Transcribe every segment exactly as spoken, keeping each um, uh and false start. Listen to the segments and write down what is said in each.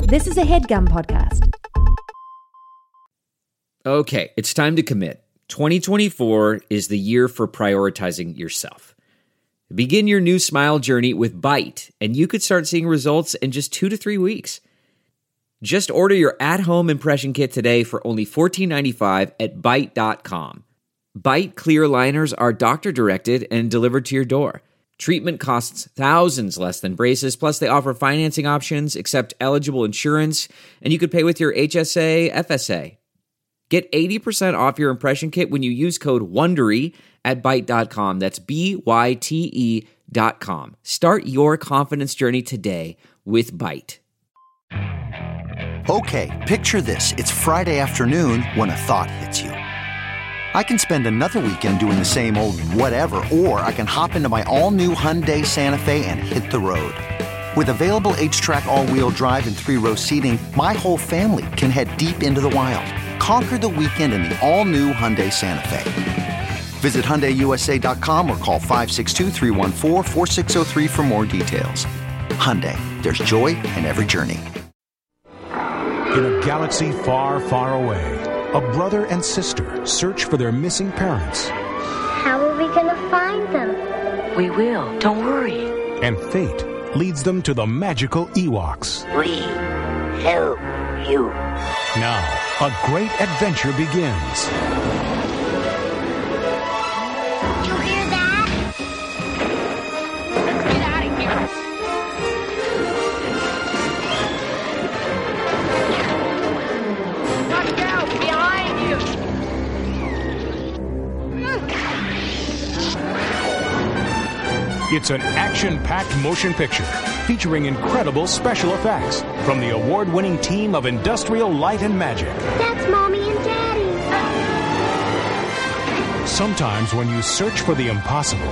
This is a HeadGum podcast. Okay, it's time to commit. twenty twenty-four is the year for prioritizing yourself. Begin your new smile journey with Byte, and you could start seeing results in just two to three weeks. Just order your at-home impression kit today for only fourteen ninety-five at byte dot com. Byte clear liners are doctor-directed and delivered to your door. Treatment costs thousands less than braces, plus they offer financing options, accept eligible insurance, and you could pay with your H S A, F S A. Get eighty percent off your impression kit when you use code WONDERY at byte dot com. That's B Y T E dot com. Start your confidence journey today with Byte. Okay, picture this. It's Friday afternoon when a thought hits you. I can spend another weekend doing the same old whatever, or I can hop into my all-new Hyundai Santa Fe and hit the road. With available H-Track all-wheel drive and three-row seating, my whole family can head deep into the wild. Conquer the weekend in the all-new Hyundai Santa Fe. Visit Hyundai U S A dot com or call five six two, three one four, four six zero three for more details. Hyundai, there's joy in every journey. In a galaxy far, far away, a brother and sister search for their missing parents. How are we going to find them? We will. Don't worry. And fate leads them to the magical Ewoks. We help you. Now, a great adventure begins. Did you hear that? Let's get out of here. Watch out! Behind you! It's an action-packed motion picture featuring incredible special effects from the award-winning team of Industrial Light and Magic. That's Mommy and Daddy. Sometimes when you search for the impossible,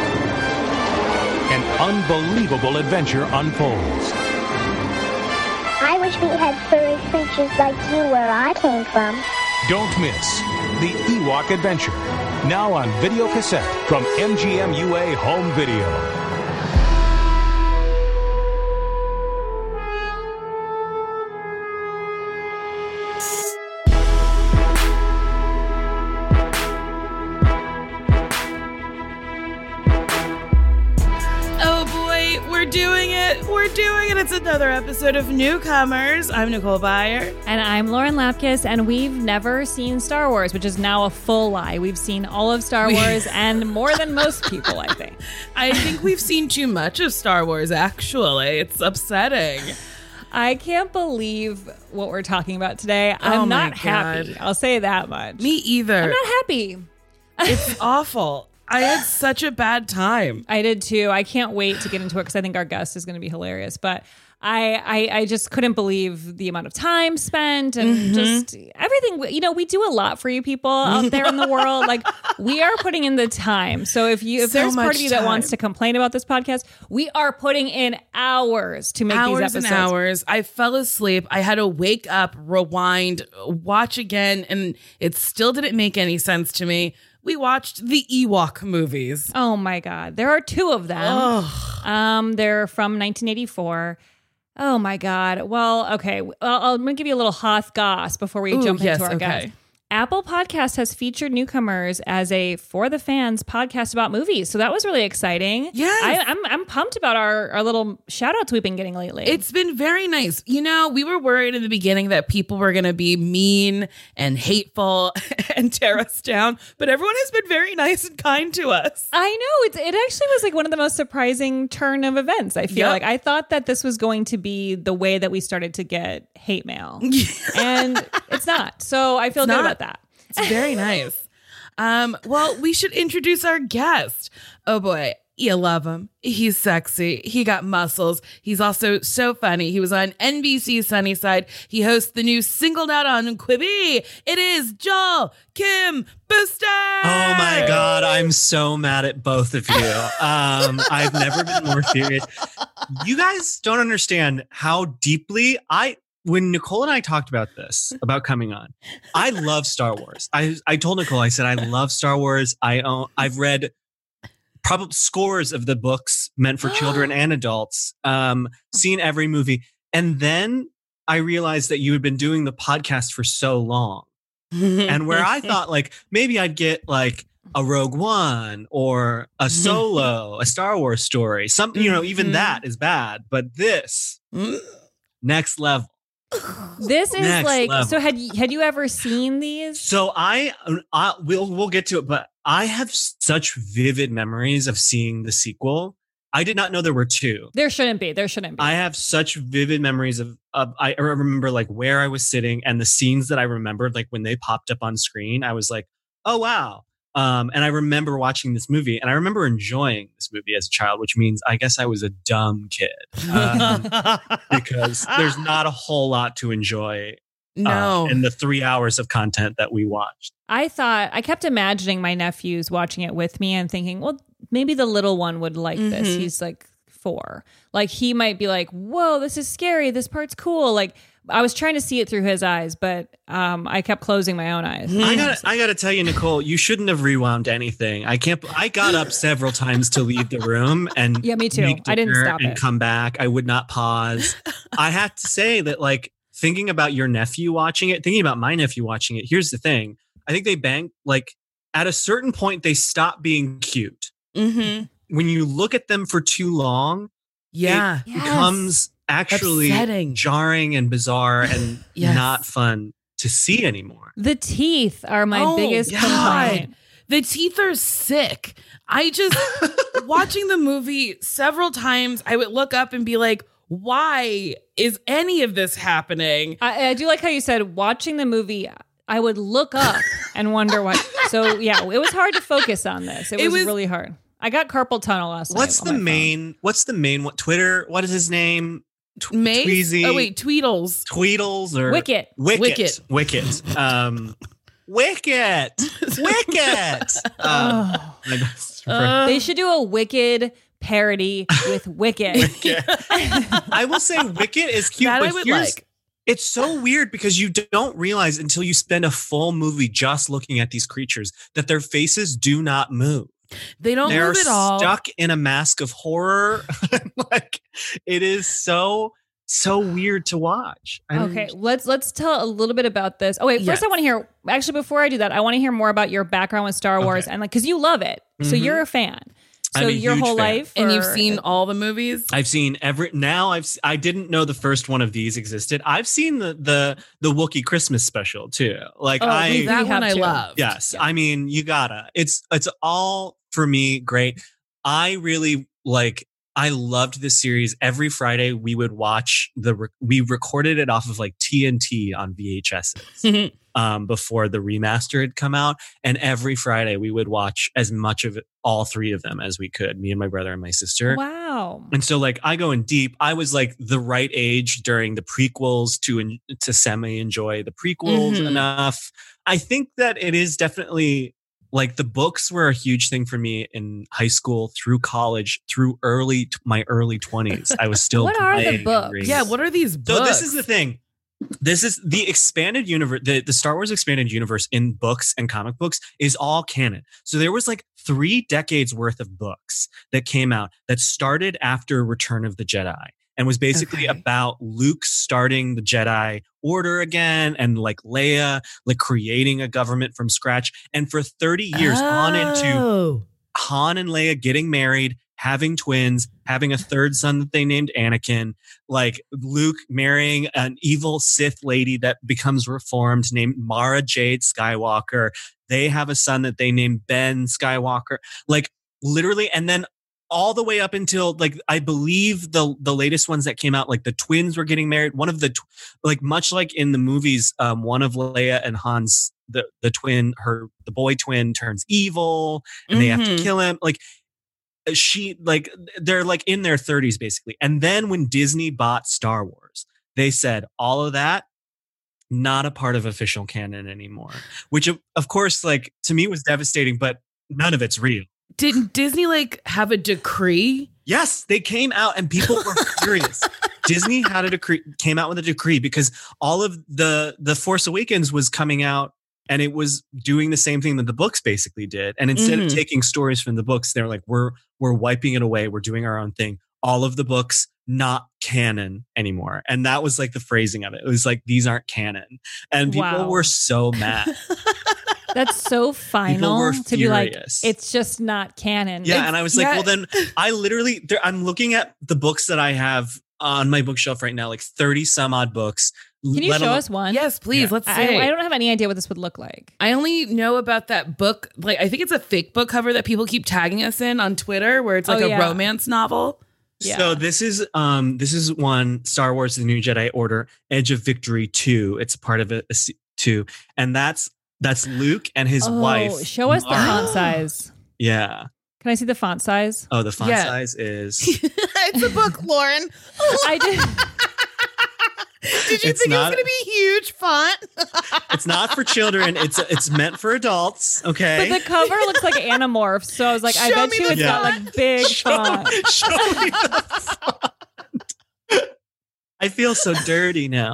an unbelievable adventure unfolds. I wish we had furry creatures like you where I came from. Don't miss The Ewok Adventure, now on video cassette from M G M U A Home Video. We're doing it. It's another episode of Newcomers. I'm Nicole Byer. And I'm Lauren Lapkus, and we've never seen Star Wars, which is now a full lie. We've seen all of Star Wars and more than most people, I think. I think we've seen too much of Star Wars, actually. It's upsetting. I can't believe what we're talking about today. Oh I'm my not happy. God. I'll say that much. Me either. I'm not happy. It's awful. I had such a bad time. I did too. I can't wait to get into it because I think our guest is going to be hilarious. But I, I, I just couldn't believe the amount of time spent and mm-hmm. just everything. You know, we do a lot for you people out there in the world. Like, we are putting in the time. So if you, if so there's part of you time. that wants to complain about this podcast, we are putting in hours to make hours these episodes. and hours. I fell asleep. I had to wake up, rewind, watch again, and it still didn't make any sense to me. We watched the Ewok movies. Oh my God. There are two of them. Ugh. Um, they're from nineteen eighty-four. Oh my God. Well, okay. Well, I'm going to give you a little Hoth goss before we Ooh, jump yes, into our okay. guest. Apple Podcast has featured Newcomers as a For the Fans podcast about movies. So that was really exciting. Yes. I, I'm I'm pumped about our, our little shout outs we've been getting lately. It's been very nice. You know, we were worried in the beginning that people were going to be mean and hateful and tear us down, but everyone has been very nice and kind to us. I know. It's, it actually was like one of the most surprising turn of events. I feel Yep. like I thought that this was going to be the way that we started to get hate mail. And it's not. So I feel It's good not. about that. It's very nice. Um, well, we should introduce our guest. Oh boy, you love him. He's sexy. He got muscles. He's also so funny. He was on N B C Sunnyside. He hosts the new Singled Out on Quibi. It is Joel Kim Booster. Oh my God, I'm so mad at both of you. Um, I've never been more furious. You guys don't understand how deeply I... When Nicole and I talked about this, about coming on, I love Star Wars. I I told Nicole, I said, I love Star Wars. I own, I've read probably scores of the books meant for children and adults, um, seen every movie. And then I realized that you had been doing the podcast for so long. And where I thought like maybe I'd get like a Rogue One or a Solo, a Star Wars story. Something, you know, even that is bad. But this, next level. This is Next like level. so. Had you, had you ever seen these? So I, I, we'll we'll get to it, but I have such vivid memories of seeing the sequel. I did not know there were two. There shouldn't be. There shouldn't be. I have such vivid memories of, of I remember like where I was sitting and the scenes that I remembered, like when they popped up on screen, I was like, oh, wow. Um, and I remember watching this movie and I remember enjoying this movie as a child, which means I guess I was a dumb kid um, because there's not a whole lot to enjoy No. uh, in the three hours of content that we watched. I thought I kept imagining my nephews watching it with me and thinking, well, maybe the little one would like Mm-hmm. this. He's like four. Like he might be like, whoa, this is scary. This part's cool. Like I was trying to see it through his eyes, but um, I kept closing my own eyes. I gotta, I gotta tell you, Nicole, you shouldn't have rewound anything. I can't. I got up several times to leave the room and Yeah, me too. make I didn't dinner stop and it. come back. I would not pause. I have to say that, like, thinking about your nephew watching it, thinking about my nephew watching it. Here's the thing: I think they bang like at a certain point they stop being cute. Mm-hmm. When you look at them for too long, Yeah. it becomes actually Upsetting. jarring and bizarre and Yes. not fun to see anymore. The teeth are my Oh, biggest God. complaint. The teeth are sick. I just, watching the movie several times, I would look up and be like, why is any of this happening? I, I do like how you said watching the movie. I would look up and wonder what. So yeah, it was hard to focus on this. It, It was, was- really hard. I got carpal tunnel last night. What's on the my phone. main? What's the main? What Twitter? What is his name? Tw- Mace? Tweezy, Oh, wait, Tweedles. Tweedles or Wicket? Wicket, Wicket. Wicket, um, Wicket, Wicket. Um, my best friend. Uh, They should do a Wicked parody with Wicket. Wicket. I will say Wicket is cute, That I but would here's, like. it's so weird because you don't realize until you spend a full movie just looking at these creatures that their faces do not move. They don't They're move at all. stuck in a mask of horror. Like it is so so weird to watch. I don't Okay, let's let's tell a little bit about this. Oh wait, first Yes. I want to hear. Actually, before I do that, I want to hear more about your background with Star Wars Okay. and like because you love it, so Mhm. you're a fan. So I'm a your huge whole fan. life, And you've or- seen all the movies? I've seen every now I've s- I didn't know the first one of these existed. I've seen the the the Wookiee Christmas special too. Like Oh, I we- that we one have I to. love. yes, Yeah. I mean you gotta. It's it's all for me great. I really like I loved this series. Every Friday we would watch the re- we recorded it off of like T N T on V H S's. Um, before the remaster had come out. And every Friday we would watch as much of it, all three of them as we could, me and my brother and my sister. Wow. And so like I go in deep. I was like the right age during the prequels to en- to semi enjoy the prequels Mhm. enough. I think that it is definitely like the books were a huge thing for me in high school, through college, through early t- my early twenties. I was still What are the playing and books? reading. Yeah, what are these So books? this is the thing. This is the expanded universe. The, the Star Wars expanded universe in books and comic books is all canon. So there was like three decades worth of books that came out that started after Return of the Jedi and was basically Okay. about Luke starting the Jedi Order again and like Leia like creating a government from scratch. And for thirty years on into Oh. Han and Leia getting married, having twins, having a third son that they named Anakin, like Luke marrying an evil Sith lady that becomes reformed named Mara Jade Skywalker. They have a son that they named Ben Skywalker. Like literally, and then all the way up until like I believe the the latest ones that came out, like the twins were getting married. One of the tw- like much like in the movies, um, one of Leia and Han's the the twin, her the boy twin turns evil, and they have to Mhm. kill him. Like she like they're like in their thirties basically. And then when Disney bought Star Wars, they said all of that not a part of official canon anymore, which of, of course like to me was devastating, but none of it's real. Didn't Disney like have a decree? Yes, they came out and people were furious. Disney had a decree, came out with a decree because all of the the Force Awakens was coming out and it was doing the same thing that the books basically did. And instead Mhm. of taking stories from the books, they're like, we're we're wiping it away. We're doing our own thing. All of the books, not canon anymore. And that was like the phrasing of it. It was like, these aren't canon. And people Wow. were so mad. That's so final were to be like, furious. it's just not canon. Yeah. It's- And I was like, yeah. well, then I literally, there, I'm looking at the books that I have on my bookshelf right now, like thirty some odd books. Can you let show alone- us one? Yes, please. Yeah. Let's I, see. I don't have any idea what this would look like. I only know about that book. Like, I think it's a fake book cover that people keep tagging us in on Twitter, where it's like Oh, a yeah. romance novel. Yeah. So this is um this is one Star Wars: The New Jedi Order, Edge of Victory two. It's part of it a se- two, and that's that's Luke and his oh, wife. show us the Mara. font size. Yeah. Can I see the font size? Oh, the font Yeah. size is. It's a book, Lauren. I did. Did you It's think not- it was going to be huge font? It's not for children. It's it's meant for adults. Okay. But the cover looks like Animorphs, so I was like, I Show bet me you the it's got font. like big Show- font. show me the font. I feel so dirty now.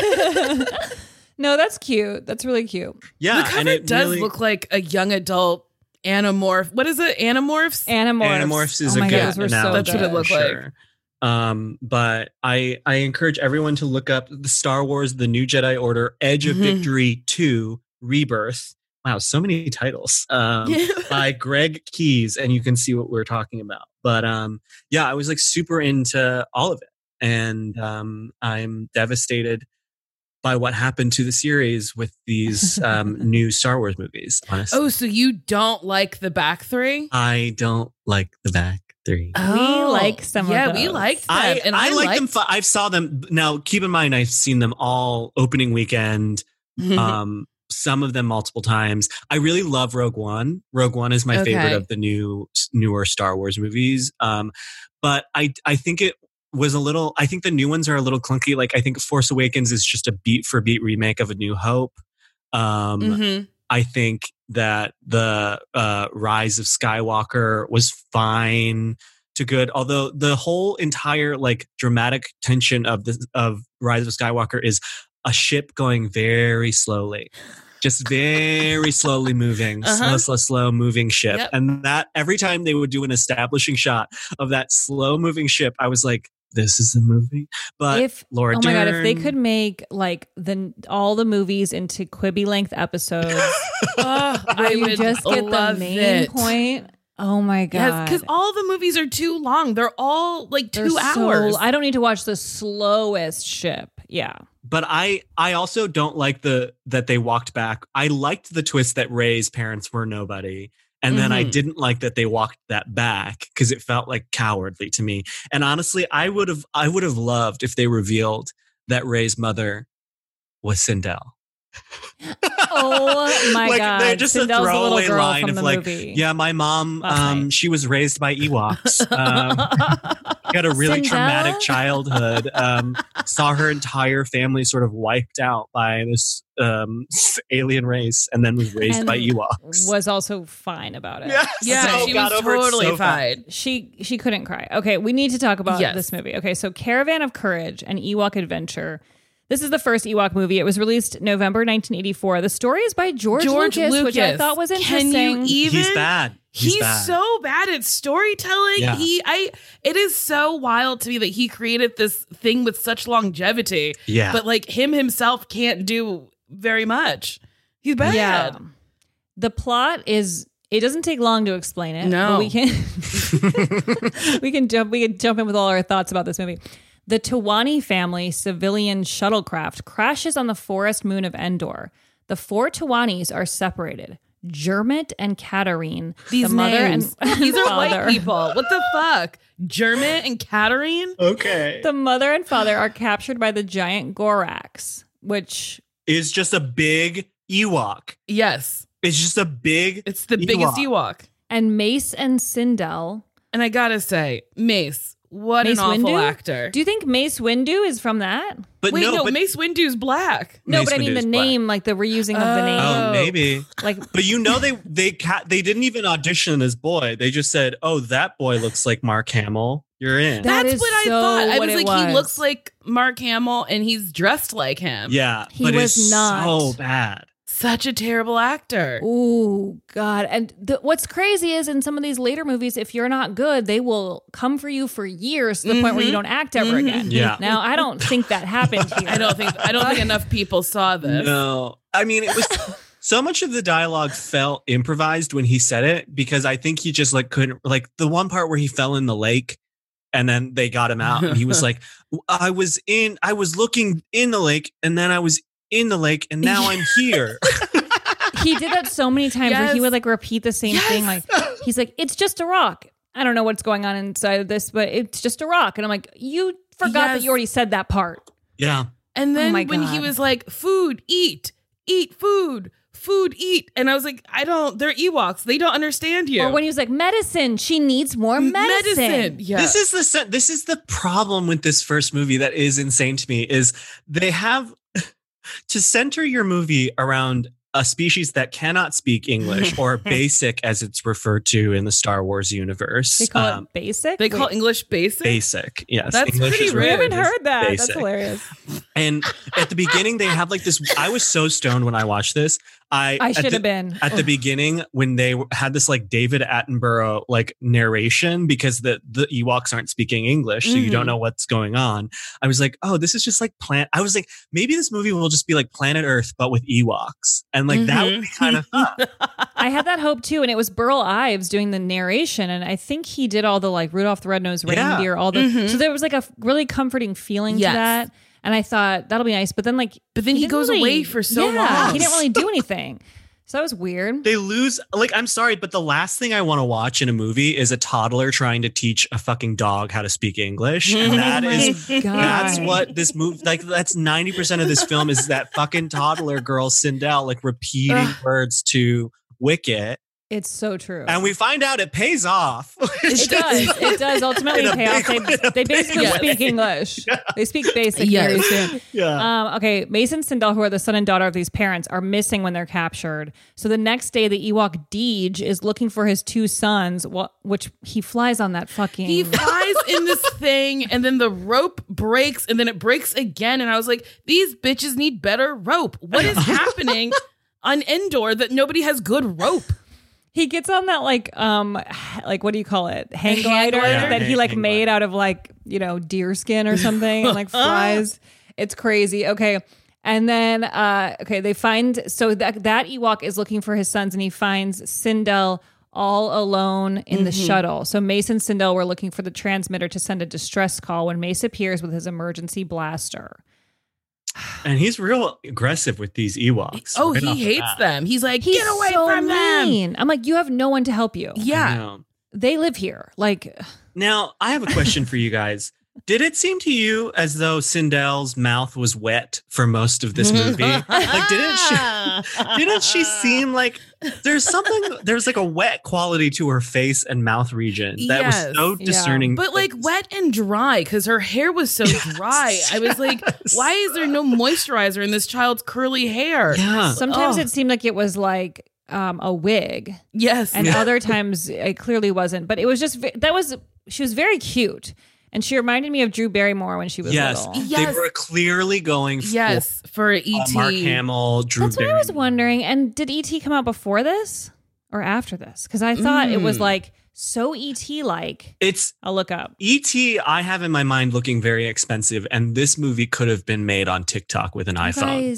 No, that's cute. That's really cute. Yeah, The cover and it does really, look like a young adult Animorph. What is it? Animorphs? Animorphs. Animorphs is oh a my good God, those were so analogy. That's what it good. looked for like. sure. Um, but I I encourage everyone to look up the Star Wars: The New Jedi Order, Edge of Mhm. Victory two, Rebirth. Wow, so many titles. Um, by Greg Keyes, and you can see what we're talking about. But um, yeah, I was like super into all of it, and um, I'm devastated by what happened to the series with these um, new Star Wars movies. Honestly, Oh, so you don't like the back three? I don't like the back three. We like some of Yeah, we those. liked them. I and I, I, like liked them. Fi- I've saw them now. Keep in mind, I've seen them all opening weekend. Um, some of them multiple times. I really love Rogue One. Rogue One is my Okay. favorite of the new newer Star Wars movies. Um, but I I think it was a little. I think the new ones are a little clunky. Like I think Force Awakens is just a beat for beat remake of A New Hope. Um, Mhm. I think that the uh, Rise of Skywalker was fine to good, although the whole entire like dramatic tension of the of Rise of Skywalker is a ship going very slowly, just very slowly moving, Uh-huh. slow, slow, slow moving ship, Yep. and that every time they would do an establishing shot of that slow moving ship, I was like, "This is the movie." But If Laura oh my god, if Dern- they could make like the all the movies into Quibi length episodes, Oh, where I you would just get love the main it. point. Oh my god, Yes, because all the movies are too long. They're all like They're 2 so- hours. I don't need to watch the slowest ship. Yeah. But I, I also don't like the that they walked back. I liked the twist that Rey's parents were nobody, and then I Mhm. didn't like that they walked that back because it felt like cowardly to me. And honestly, I would have, I would have loved if they revealed that Rey's mother was Sindel. Oh my Like, god, they're just a Sindel's the little throwaway girl line from of the like, movie. yeah, my mom, Last um, night. she was raised by Ewoks. Um, got a really Sindel? traumatic childhood. Um, saw her entire family sort of wiped out by this um, alien race, and then was raised And by Ewoks. was also fine about it. Yes. yeah, So she got was over it totally so fast. fine. She she couldn't cry. Okay, we need to talk about Yes. this movie. Okay, so Caravan of Courage, an Ewok adventure. This is the first Ewok movie. It was released November nineteen eighty-four. The story is by George, George Lucas, Lucas, which I thought was interesting. Can you even? He's bad. He's, He's, bad. so bad at storytelling. Yeah. He, I, it is so wild to me that he created this thing with such longevity. Yeah. But like him himself can't do very much. He's bad. Yeah. The plot is it doesn't take long to explain it. No. But we can we can jump we can jump in with all our thoughts about this movie. The Tawani family civilian shuttlecraft crashes on the forest moon of Endor. The four Tawanis are separated. Jermit and Katarine, These the mother names. and These are father. white people. What the fuck? Jermit and Katarine? Okay. The mother and father are captured by the giant Gorax, which Is just a big Ewok. Yes. It's just a big. It's the biggest Ewok. and Mace and Sindel. And I gotta say, Mace, what Mace an awful Windu? actor. Do you think Mace Windu is from that? But Wait, no, no, but, Mace Windu's black. No, Mace but I mean Windu the is black. name, like the reusing of the name. Oh, Oh. maybe. Like But you know they they ca- they didn't even audition as boy. They just said, "Oh, that boy looks like Mark Hamill. You're in." That That's is what I so thought. I what was it like, he was. looks like Mark Hamill and he's dressed like him. yeah, He but was it's not. so bad. such a terrible actor. Oh, God. And the, what's crazy is in some of these later movies, if you're not good, they will come for you for years to the mm-hmm. point where you don't act ever mm-hmm. again. Yeah. Now, I don't think that happened here. I don't think I don't think enough people saw this. No. I mean, it was so much of the dialogue felt improvised when he said it, because I think he just like couldn't, like the one part where he fell in the lake and then they got him out and he was like, I was in, I was looking in the lake and then I was in the lake and now I'm here. He did that so many times yes. where he would like repeat the same yes. thing. Like, he's like, it's just a rock. I don't know what's going on inside of this, but it's just a rock. And I'm like, you forgot yes. that you already said that part. Yeah. And then oh when God. he was like, food, eat, eat food, food, eat. And I was like, I don't, they're Ewoks. They don't understand you. Or when he was like, medicine, she needs more medicine. medicine. Yeah. This is the this is the problem with this first movie that is insane to me, is they have to center your movie around a species that cannot speak English, or basic as it's referred to in the Star Wars universe. They call um, it basic? They Wait. call English basic? Basic, yes. That's English pretty is rude. I haven't recognized heard that. basic. That's hilarious. And at the beginning, they have like this. I was so stoned when I watched this. I I should the, have been. At the beginning, when they had this like David Attenborough like narration, because the, the Ewoks aren't speaking English, so mm-hmm. you don't know what's going on. I was like, oh, this is just like Planet. I was like, maybe this movie will just be like Planet Earth, but with Ewoks. And like mm-hmm. that would be kind of fun. I had that hope too. And it was Burl Ives doing the narration. And I think he did all the like Rudolph the Red-Nosed Reindeer, yeah. all the. Mm-hmm. So there was like a really comforting feeling yes. to that. And I thought that'll be nice. But then like. But then he, he goes really, away for so yeah, long. He didn't really do anything. So that was weird. They lose, like, I'm sorry, but the last thing I want to watch in a movie is a toddler trying to teach a fucking dog how to speak English. And that oh is, God. that's what this movie, like, that's ninety percent of this film is that fucking toddler girl, Sindel, like repeating Ugh. words to Wicket. It's so true. And we find out it pays off. It does. It does ultimately In a pay off. big- They, in a they basically big speak way. English. Yeah. They speak basic Yes. very soon. Yeah. Um, okay, Mason Sindel, who are the son and daughter of these parents, are missing when they're captured. So the next day, the Ewok Deej is looking for his two sons, wh- which he flies on that fucking... He flies in this thing, and then the rope breaks, and then it breaks again. And I was like, these bitches need better rope. What is happening on Endor that nobody has good rope? He gets on that like um h- like what do you call it? Hang hang glider glider? that he Hang- like hang made glider. out of like, you know, deer skin or something and like flies. It's crazy. Okay. And then uh okay, they find so that that Ewok is looking for his sons and he finds Sindel all alone in the shuttle. So Mace and Sindel were looking for the transmitter to send a distress call when Mace appears with his emergency blaster. And he's real aggressive with these Ewoks. Oh, right off he the hates bat. them. He's like, He's get away so from them. mean. I'm like, you have no one to help you. I Yeah. know. They live here. Like, Now, I have a question for you guys. Did it seem to you as though Sindel's mouth was wet for most of this movie? Like, didn't she? Didn't she seem like there's something? There's like a wet quality to her face and mouth region that Yes. was so Yeah. discerning. But like wet and dry because her hair was so dry. I was like, why is there no moisturizer in this child's curly hair? Yeah. sometimes Oh. it seemed like it was like um, a wig. Yes. And other times it clearly wasn't. But it was just, ve- that was, she was very cute. And she reminded me of Drew Barrymore when she was Yes, little. Yes. they were clearly going for yes, for E uh, T. Mark Hamill, Drew That's what I was Barrymore. wondering. And did E T come out before this or after this? Because I thought it was like so E T like. It's I'll look up. E T. I have in my mind looking very expensive, and this movie could have been made on TikTok with an iPhone.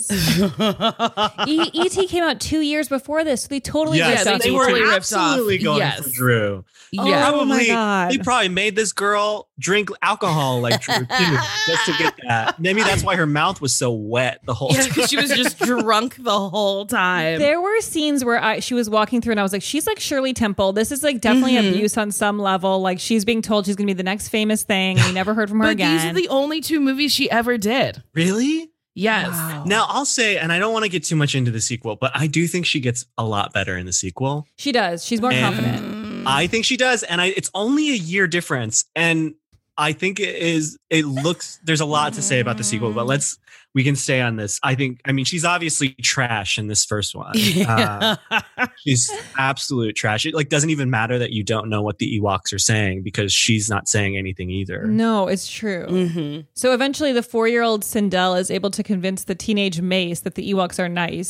Guys, e- E.T. came out two years before this. So they totally Yes, ripped off they they E T. were totally ripped off. absolutely going Yes. for Drew. Yeah. Oh my Probably, God. they probably made this girl drink alcohol like Drew too, just to get that. Maybe that's why her mouth was so wet the whole Yeah, time. because she was just drunk the whole time. There were scenes where I, she was walking through and I was like, she's like Shirley Temple. This is like definitely Mm-hmm. abuse on some level. Like she's being told she's going to be the next famous thing. We never heard from her but again. these are the only two movies she ever did. Really? Yes. Now I'll say, and I don't want to get too much into the sequel, but I do think she gets a lot better in the sequel. She does. She's more And- confident. I think she does, and I, it's only a year difference, and I think it is. It looks. There's a lot to say about the sequel, but let's. We can stay on this. I think. I mean, she's obviously trash in this first one. Uh, she's absolute trash. It like doesn't even matter that you don't know what the Ewoks are saying because she's not saying anything either. No, it's true. Mm-hmm. So eventually the four-year-old Sindel is able to convince the teenage Mace that the Ewoks are nice.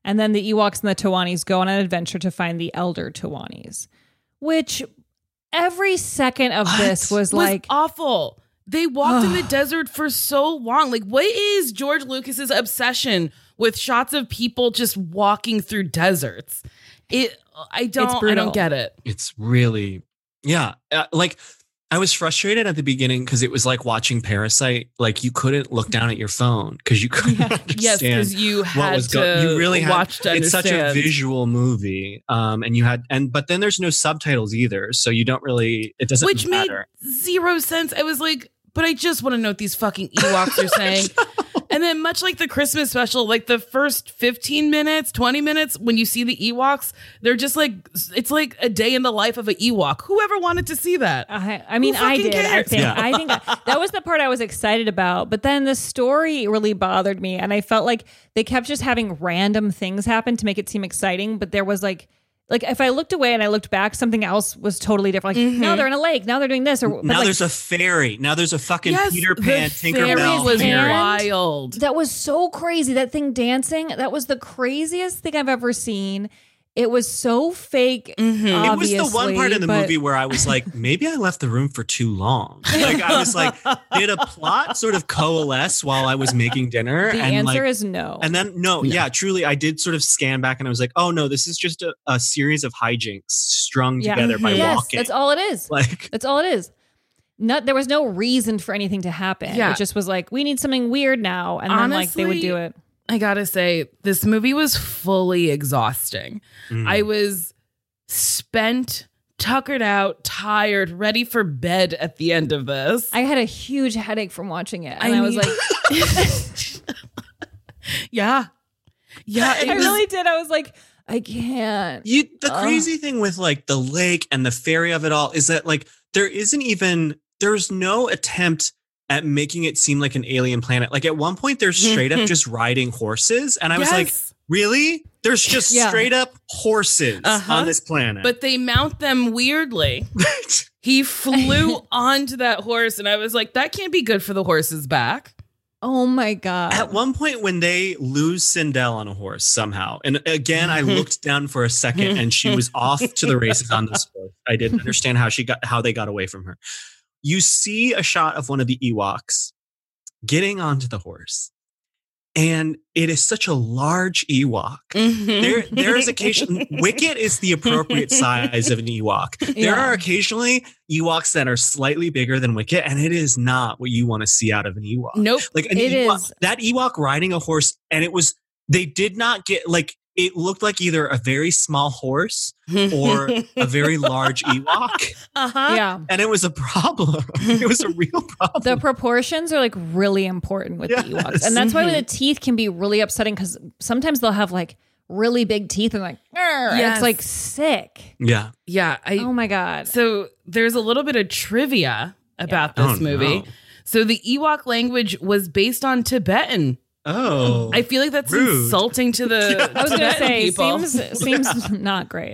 And then the Ewoks and the Tawanis go on an adventure to find the elder Tawanis, which every second of What? this was, was like awful. They walked in the desert for so long. Like, what is George Lucas's obsession with shots of people just walking through deserts? It, I don't, I brutal. don't get it. It's really, yeah. Uh, like, I was frustrated at the beginning because it was like watching Parasite. Like, you couldn't look down at your phone because you couldn't Yes, understand because you what had was to going. You really had. watch to It's such a understand. visual movie, um, and you had, and but then there's no subtitles either, so you don't really. It doesn't Which matter. made zero sense. I was like, but I just want to know what these fucking Ewoks are saying. And then much like the Christmas special, like the first fifteen minutes, twenty minutes, when you see the Ewoks, they're just like, it's like a day in the life of an Ewok. Whoever wanted to see that? I, I mean, Who I fucking did. I cares? think. Yeah. I think that, that was the part I was excited about. But then the story really bothered me, and I felt like they kept just having random things happen to make it seem exciting. But there was like, like if I looked away and I looked back, something else was totally different. Like now they're in a lake. Now they're doing this. Or but Now like, there's a fairy. Now there's a fucking Yes, Peter the Pan, fairy Tinkerbell was fairy. wild. that was so crazy. That thing dancing. That was the craziest thing I've ever seen. It was so fake. Mm-hmm. It was the one obviously, part in the but- movie where I was like, maybe I left the room for too long. Like I was like, did a plot sort of coalesce while I was making dinner? The and answer like, is no. And then no, yeah, truly, I did sort of scan back and I was like, oh no, this is just a, a series of hijinks strung Yeah. together by yes, walking. that's all it is. Like, That's all it is. Not there was no reason for anything to happen. Yeah. It just was like, we need something weird now, and then like they would Honestly, do it. I gotta say, this movie was fully exhausting. mm. I was spent, tuckered out, tired, ready for bed at the end of this. I had a huge headache from watching it, and I I, was mean- like, yeah. Yeah. It I was, really did. I was like, I can't. You, the Ugh. crazy thing with like the lake and the fairy of it all is that like there isn't even there's no attempt at making it seem like an alien planet. Like at one point they're straight up just riding horses, and I was like, Yes. really? There's just Yeah. straight up horses Uh-huh. on this planet. But they mount them weirdly. He flew onto that horse, and I was like, that can't be good for the horse's back. Oh my god. At one point when they lose Sindel on a horse somehow, and again, I looked down for a second and she was off to the races on this horse. I didn't understand how she got, how they got away from her. You see a shot of one of the Ewoks getting onto the horse, and it is such a large Ewok. There, there is occasion Wicket is the appropriate size of an Ewok. There Yeah. are occasionally Ewoks that are slightly bigger than Wicket, and it is not what you want to see out of an Ewok. Nope. Like an It Ewok, is. that Ewok riding a horse, and it was they did not get like it looked like either a very small horse or a very large Ewok, Uh-huh. Yeah. and it was a problem. It was a real problem. The proportions are like really important with Yes. the Ewoks. And that's why the teeth can be really upsetting, because sometimes they'll have like really big teeth and like, "Arr," and Yes. it's like sick. yeah. Yeah. I, Oh my God. So there's a little bit of trivia about Yeah. this Oh, movie. no. So the Ewok language was based on Tibetan. Oh, I feel like that's Rude. insulting to the I was going to Tibetan say, people. seems seems not great.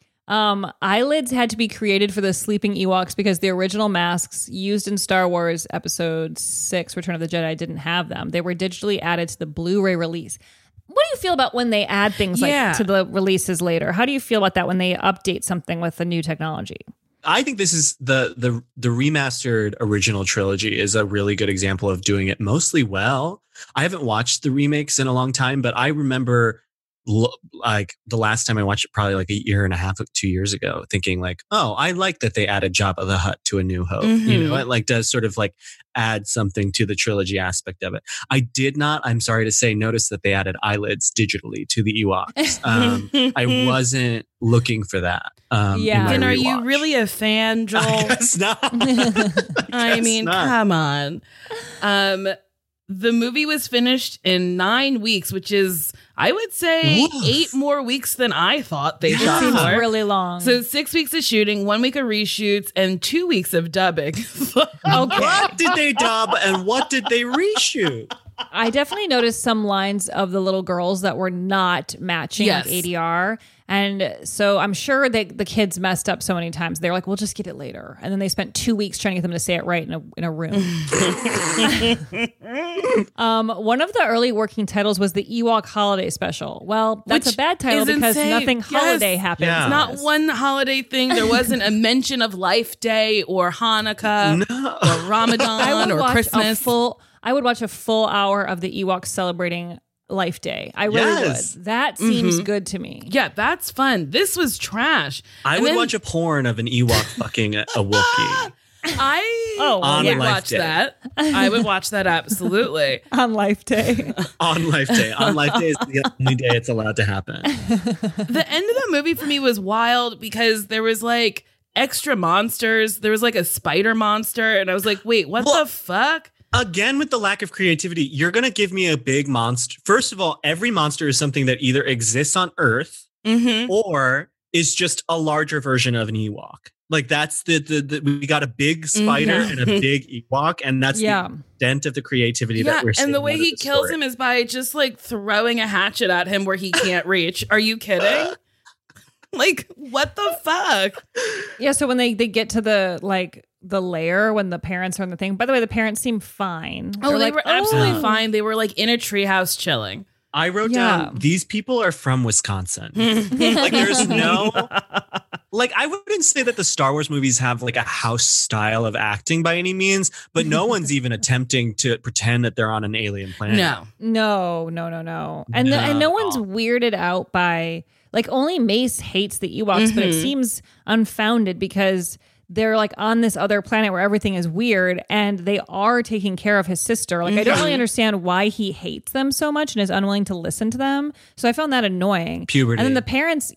Um, eyelids had to be created for the sleeping Ewoks because the original masks used in Star Wars Episode six, Return of the Jedi, didn't have them. They were digitally added to the Blu-ray release. What do you feel about when they add things Yeah. like to the releases later? How do you feel about that when they update something with the new technology? I think this is the the the remastered original trilogy is a really good example of doing it mostly well. I haven't watched the remakes in a long time, but I remember lo- like the last time I watched it, probably like a year and a half, two years ago, thinking like, oh, I like that they added Jabba the Hutt to A New Hope. You Mhm. know, it like does sort of like add something to the trilogy aspect of it. I did not, I'm sorry to say, notice that they added eyelids digitally to the Ewoks. Um, I wasn't looking for that. Um, in Yeah. my And are you rewatch. really a fan, Joel? I guess not. I guess mean, not. come on. Um, the movie was finished in nine weeks, which is, I would say, Woof. eight more weeks than I thought they Yeah. shot Seems for. really long. So six weeks of shooting, one week of reshoots, and two weeks of dubbing. What did they dub and what did they reshoot? I definitely noticed some lines of the little girls that were not matching Yes. with A D R. And so I'm sure that the kids messed up so many times. They're like, we'll just get it later. And then they spent two weeks trying to get them to say it right in a, in a room. um, one of the early working titles was the Ewok Holiday Special. Well, that's Which a bad title is because insane. nothing Yes. holiday happens. Yeah. Not one holiday thing. There wasn't a mention of Life Day or Hanukkah No. or I Ramadan would or watch Christmas. a full. I would watch a full hour of the Ewoks celebrating Life Day. I really Yes. would. That seems Mm-hmm. good to me. Yeah, that's fun. This was trash. I And would then watch a porn of an Ewok fucking a, a Wookiee. I Oh, On would Life watch Day. that. I would watch that absolutely. On Life Day. On Life Day. On Life Day is the only day it's allowed to happen. The end of the movie for me was wild because there was like extra monsters. There was like a spider monster, and I was like, wait, what Well- the fuck? Again, with the lack of creativity, you're going to give me a big monster. First of all, every monster is something that either exists on Earth Mm-hmm. or is just a larger version of an Ewok. Like that's the, the, the we got a big spider Mhm. and a big Ewok, and that's Yeah. the extent of the creativity Yeah, that we're seeing. and the way out of he this kills story. him is by just like throwing a hatchet at him where he can't reach. Are you kidding? Like, what the fuck? Yeah, so when they, they get to the like the lair when the parents are in the thing. By the way, the parents seem fine. Oh, They're they like, were absolutely "Oh." fine. They were like in a treehouse chilling. I wrote Yeah. down these people are from Wisconsin. Like there's no like I wouldn't say that the Star Wars movies have like a house style of acting by any means, but no one's even attempting to pretend that they're on an alien planet. No. No, no, no, no. And the, and no No. one's weirded out by like only Mace hates the Ewoks, but it Mhm. seems unfounded because they're like on this other planet where everything is weird and they are taking care of his sister. Like I don't really understand why he hates them so much and is unwilling to listen to them. So I found that annoying. Puberty. And then the parents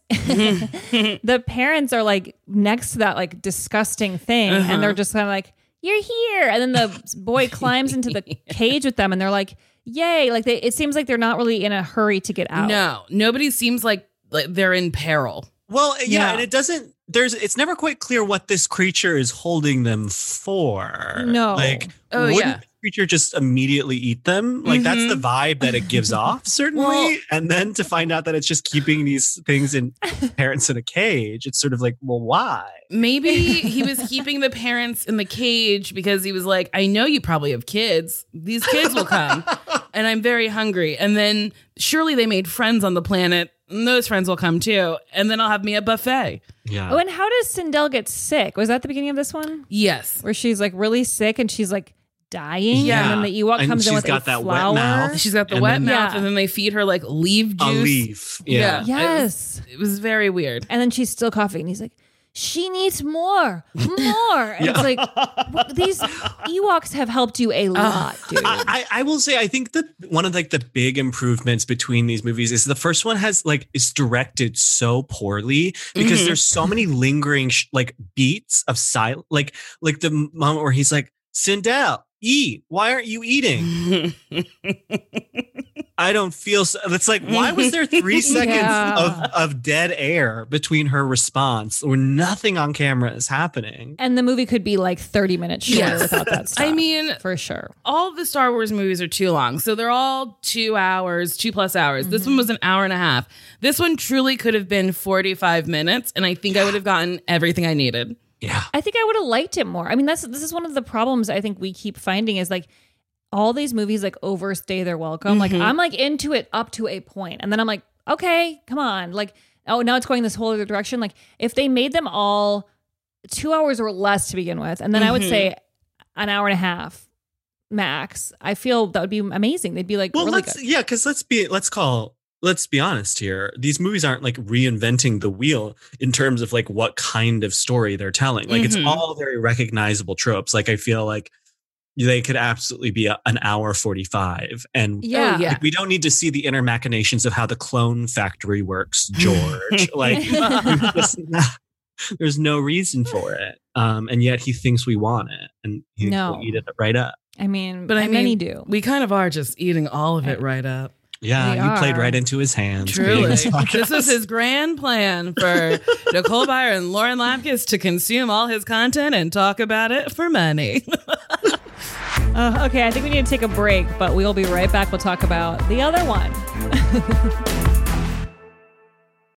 the parents are like next to that like disgusting thing and they're just kind of like, you're here. And then the boy climbs into the cage with them and they're like, yay. Like they it seems like they're not really in a hurry to get out. No, nobody seems like, like they're in peril. Well, yeah, Yeah. and it doesn't there's it's never quite clear what this creature is holding them for. No. Like Oh, wouldn't yeah. the creature just immediately eat them? Like that's the vibe that it gives off, certainly. Well- and then to find out that it's just keeping these things in parents in a cage, it's sort of like, well, why? Maybe he was keeping the parents in the cage because he was like, I know you probably have kids. These kids will come. And I'm very hungry. And then surely they made friends on the planet. And those friends will come too. And then I'll have me a buffet. Yeah. Oh, and how does Sindel get sick? Was that the beginning of this one? Yes. Where she's like really sick and she's like dying. Yeah. And then the Ewok And comes in she's with got a that wet flower. mouth. She's got the And wet then- mouth. Yeah. And then they feed her like leaf juice. A leaf. Yeah. Yes. It was very weird. And then she's still coughing. And he's like, she needs more, more. And it's like, w- these Ewoks have helped you a lot, dude. I, I I will say I think that one of like the big improvements between these movies is the first one has like is directed so poorly because Mhm. there's so many lingering sh- like beats of silence, like like the moment where he's like, Sindel, eat. Why aren't you eating? I don't feel so. It's like, why was there three seconds Yeah. of, of dead air between her response where nothing on camera is happening? And the movie could be like thirty minutes shorter Yes. without that stuff. I mean, for sure. all of the Star Wars movies are too long. So they're all two hours, two plus hours. This one was an hour and a half. This one truly could have been forty-five minutes. And I think I would have gotten everything I needed. Yeah. I think I would have liked it more. I mean, that's this is one of the problems I think we keep finding is like all these movies like overstay their welcome. Like I'm like into it up to a point, and then I'm like, okay, come on, like oh now it's going this whole other direction. Like if they made them all two hours or less to begin with, and then I would say an hour and a half max, I feel that would be amazing. They'd be like Well, really let's good. yeah, because let's be let's call let's be honest here. These movies aren't like reinventing the wheel in terms of like what kind of story they're telling. Like it's Mhm. all very recognizable tropes. Like I feel like they could absolutely be a, an hour forty-five, and Yeah. Oh, yeah. like, we don't need to see the inner machinations of how the clone factory works, George. like there's, just not- there's no reason for it, um, and yet he thinks we want it, and he No. will eat it right up. I mean, But I and mean, many do. we kind of are just eating all of it right up. Yeah, We you played are. right into his hands. being Truly. this podcast. This was his grand plan for Nicole Byer and Lauren Lapkus to consume all his content and talk about it for money. Uh, okay, I think we need to take a break, but we'll be right back. We'll talk about the other one.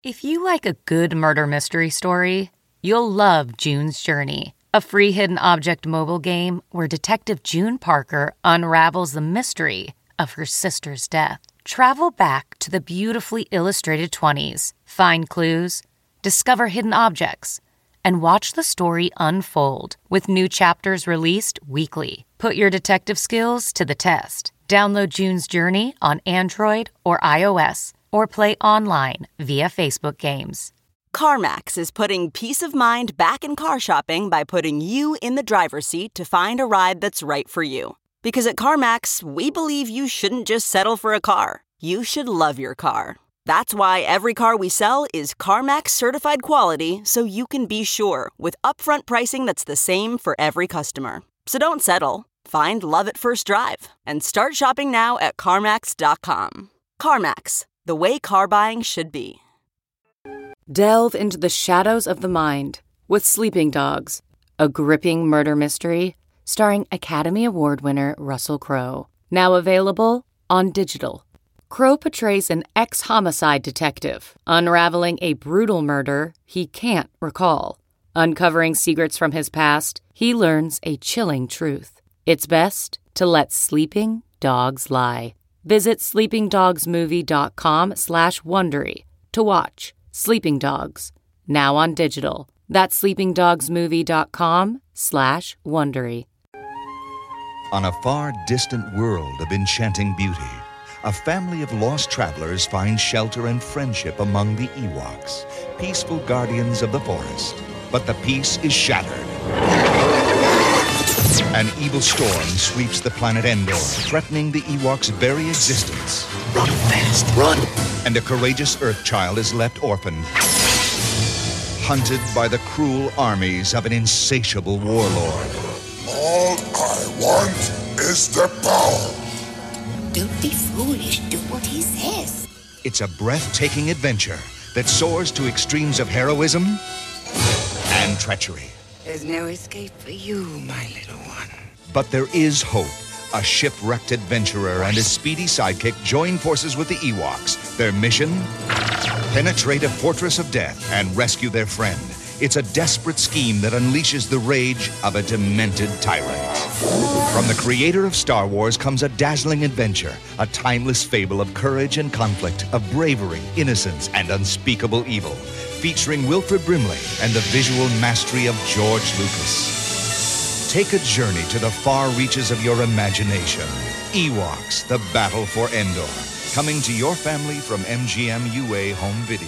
If you like a good murder mystery story, you'll love June's Journey, a free hidden object mobile game where Detective June Parker unravels the mystery of her sister's death. Travel back to the beautifully illustrated twenties, find clues, discover hidden objects, and watch the story unfold with new chapters released weekly. Put your detective skills to the test. Download June's Journey on Android or iOS, or play online via Facebook Games. CarMax is putting peace of mind back in car shopping by putting you in the driver's seat to find a ride that's right for you. Because at CarMax, we believe you shouldn't just settle for a car. You should love your car. That's why every car we sell is CarMax certified quality, so you can be sure with upfront pricing that's the same for every customer. So don't settle. Find love at first drive and start shopping now at CarMax dot com. CarMax, the way car buying should be. Delve into the shadows of the mind with Sleeping Dogs, a gripping murder mystery starring Academy Award winner Russell Crowe. Now available on digital. Crowe portrays an ex-homicide detective unraveling a brutal murder he can't recall. Uncovering secrets from his past, he learns a chilling truth. It's best to let sleeping dogs lie. Visit sleepingdogsmovie.com slash Wondery to watch Sleeping Dogs, now on digital. That's sleepingdogsmovie.com slash Wondery. On a far distant world of enchanting beauty, a family of lost travelers find shelter and friendship among the Ewoks, peaceful guardians of the forest. But the peace is shattered. An evil storm sweeps the planet Endor, threatening the Ewoks' very existence. Run fast, run! And a courageous Earthchild is left orphaned, hunted by the cruel armies of an insatiable warlord. All I want is the power. Don't be foolish. Do what he says. It's a breathtaking adventure that soars to extremes of heroism and treachery. There's no escape for you, my little one. But there is hope. A shipwrecked adventurer and his speedy sidekick join forces with the Ewoks. Their mission? Penetrate a fortress of death and rescue their friend. It's a desperate scheme that unleashes the rage of a demented tyrant. From the creator of Star Wars comes a dazzling adventure, a timeless fable of courage and conflict, of bravery, innocence, and unspeakable evil, featuring Wilfred Brimley and the visual mastery of George Lucas. Take a journey to the far reaches of your imagination. Ewoks, The Battle for Endor, coming to your family from M G M U A Home Video.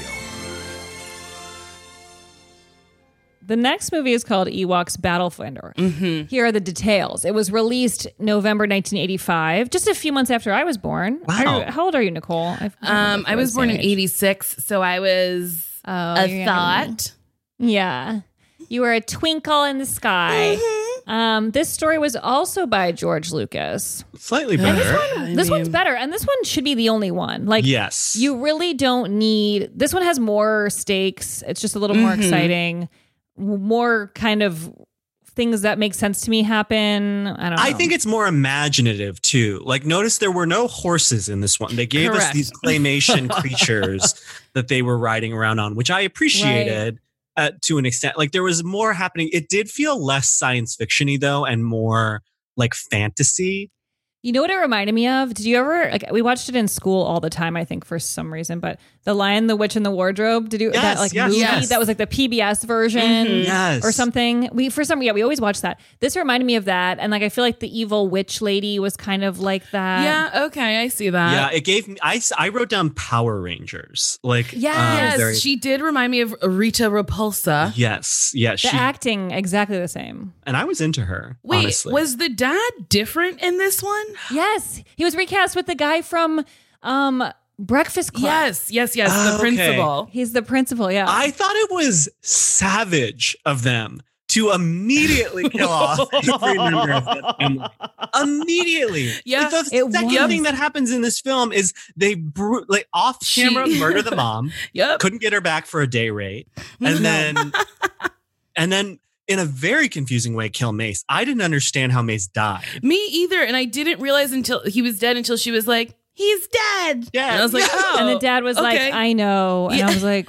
The next movie is called Ewoks Battle for Endor. Mm-hmm. Here are the details. It was released November nineteen eighty-five, just a few months after I was born. Wow. Are, how old are you, Nicole? I, Um, I was born in eighty-six, so I was oh, a thought. Yeah. You were a twinkle in the sky. Mm-hmm. Um, this story was also by George Lucas. Slightly better. And this one, this one's better, and this one should be the only one. Like, yes. You really don't need... This one has more stakes. It's just a little more Mm-hmm. exciting. More kind of things that make sense to me happen. I don't know. I think it's more imaginative too. Like, notice there were no horses in this one. They gave Correct. us these claymation creatures that they were riding around on, which I appreciated uh, to an extent. Like, there was more happening. It did feel less science fiction-y though, and more like fantasy. You know what it reminded me of? Did you ever, like, we watched it in school all the time, I think, for some reason, but The Lion, the Witch, and the Wardrobe, did you, Yes, that like yes, movie yes. that was like the P B S version Mm-hmm. Yes. or something? We, for some, yeah, we always watched that. This reminded me of that. And like, I feel like the evil witch lady was kind of like that. Yeah, okay, I see that. Yeah, it gave me, I, I wrote down Power Rangers. Like, Yes. um, Yes, very- she did remind me of Rita Repulsa. yes, yes. The She, acting, exactly the same. and I was into her, Wait, honestly. was the dad different in this one? Yes. He was recast with the guy from um, Breakfast Club. Yes, yes, yes, Oh, the okay. principal. He's the principal, yeah. I thought it was savage of them to immediately kill off every member of that family. Immediately. Yeah, Like, the it second was. thing that happens in this film is they bru- like off camera She- murder the mom. Yep. Couldn't get her back for a day rate. And then and then in a very confusing way kill Mace. I didn't understand how Mace died. Me either, and I didn't realize until he was dead until she was like, "He's dead." Yeah. and I was like, Yeah. "Oh." and the dad was okay. like, I know. And Yeah. I was like,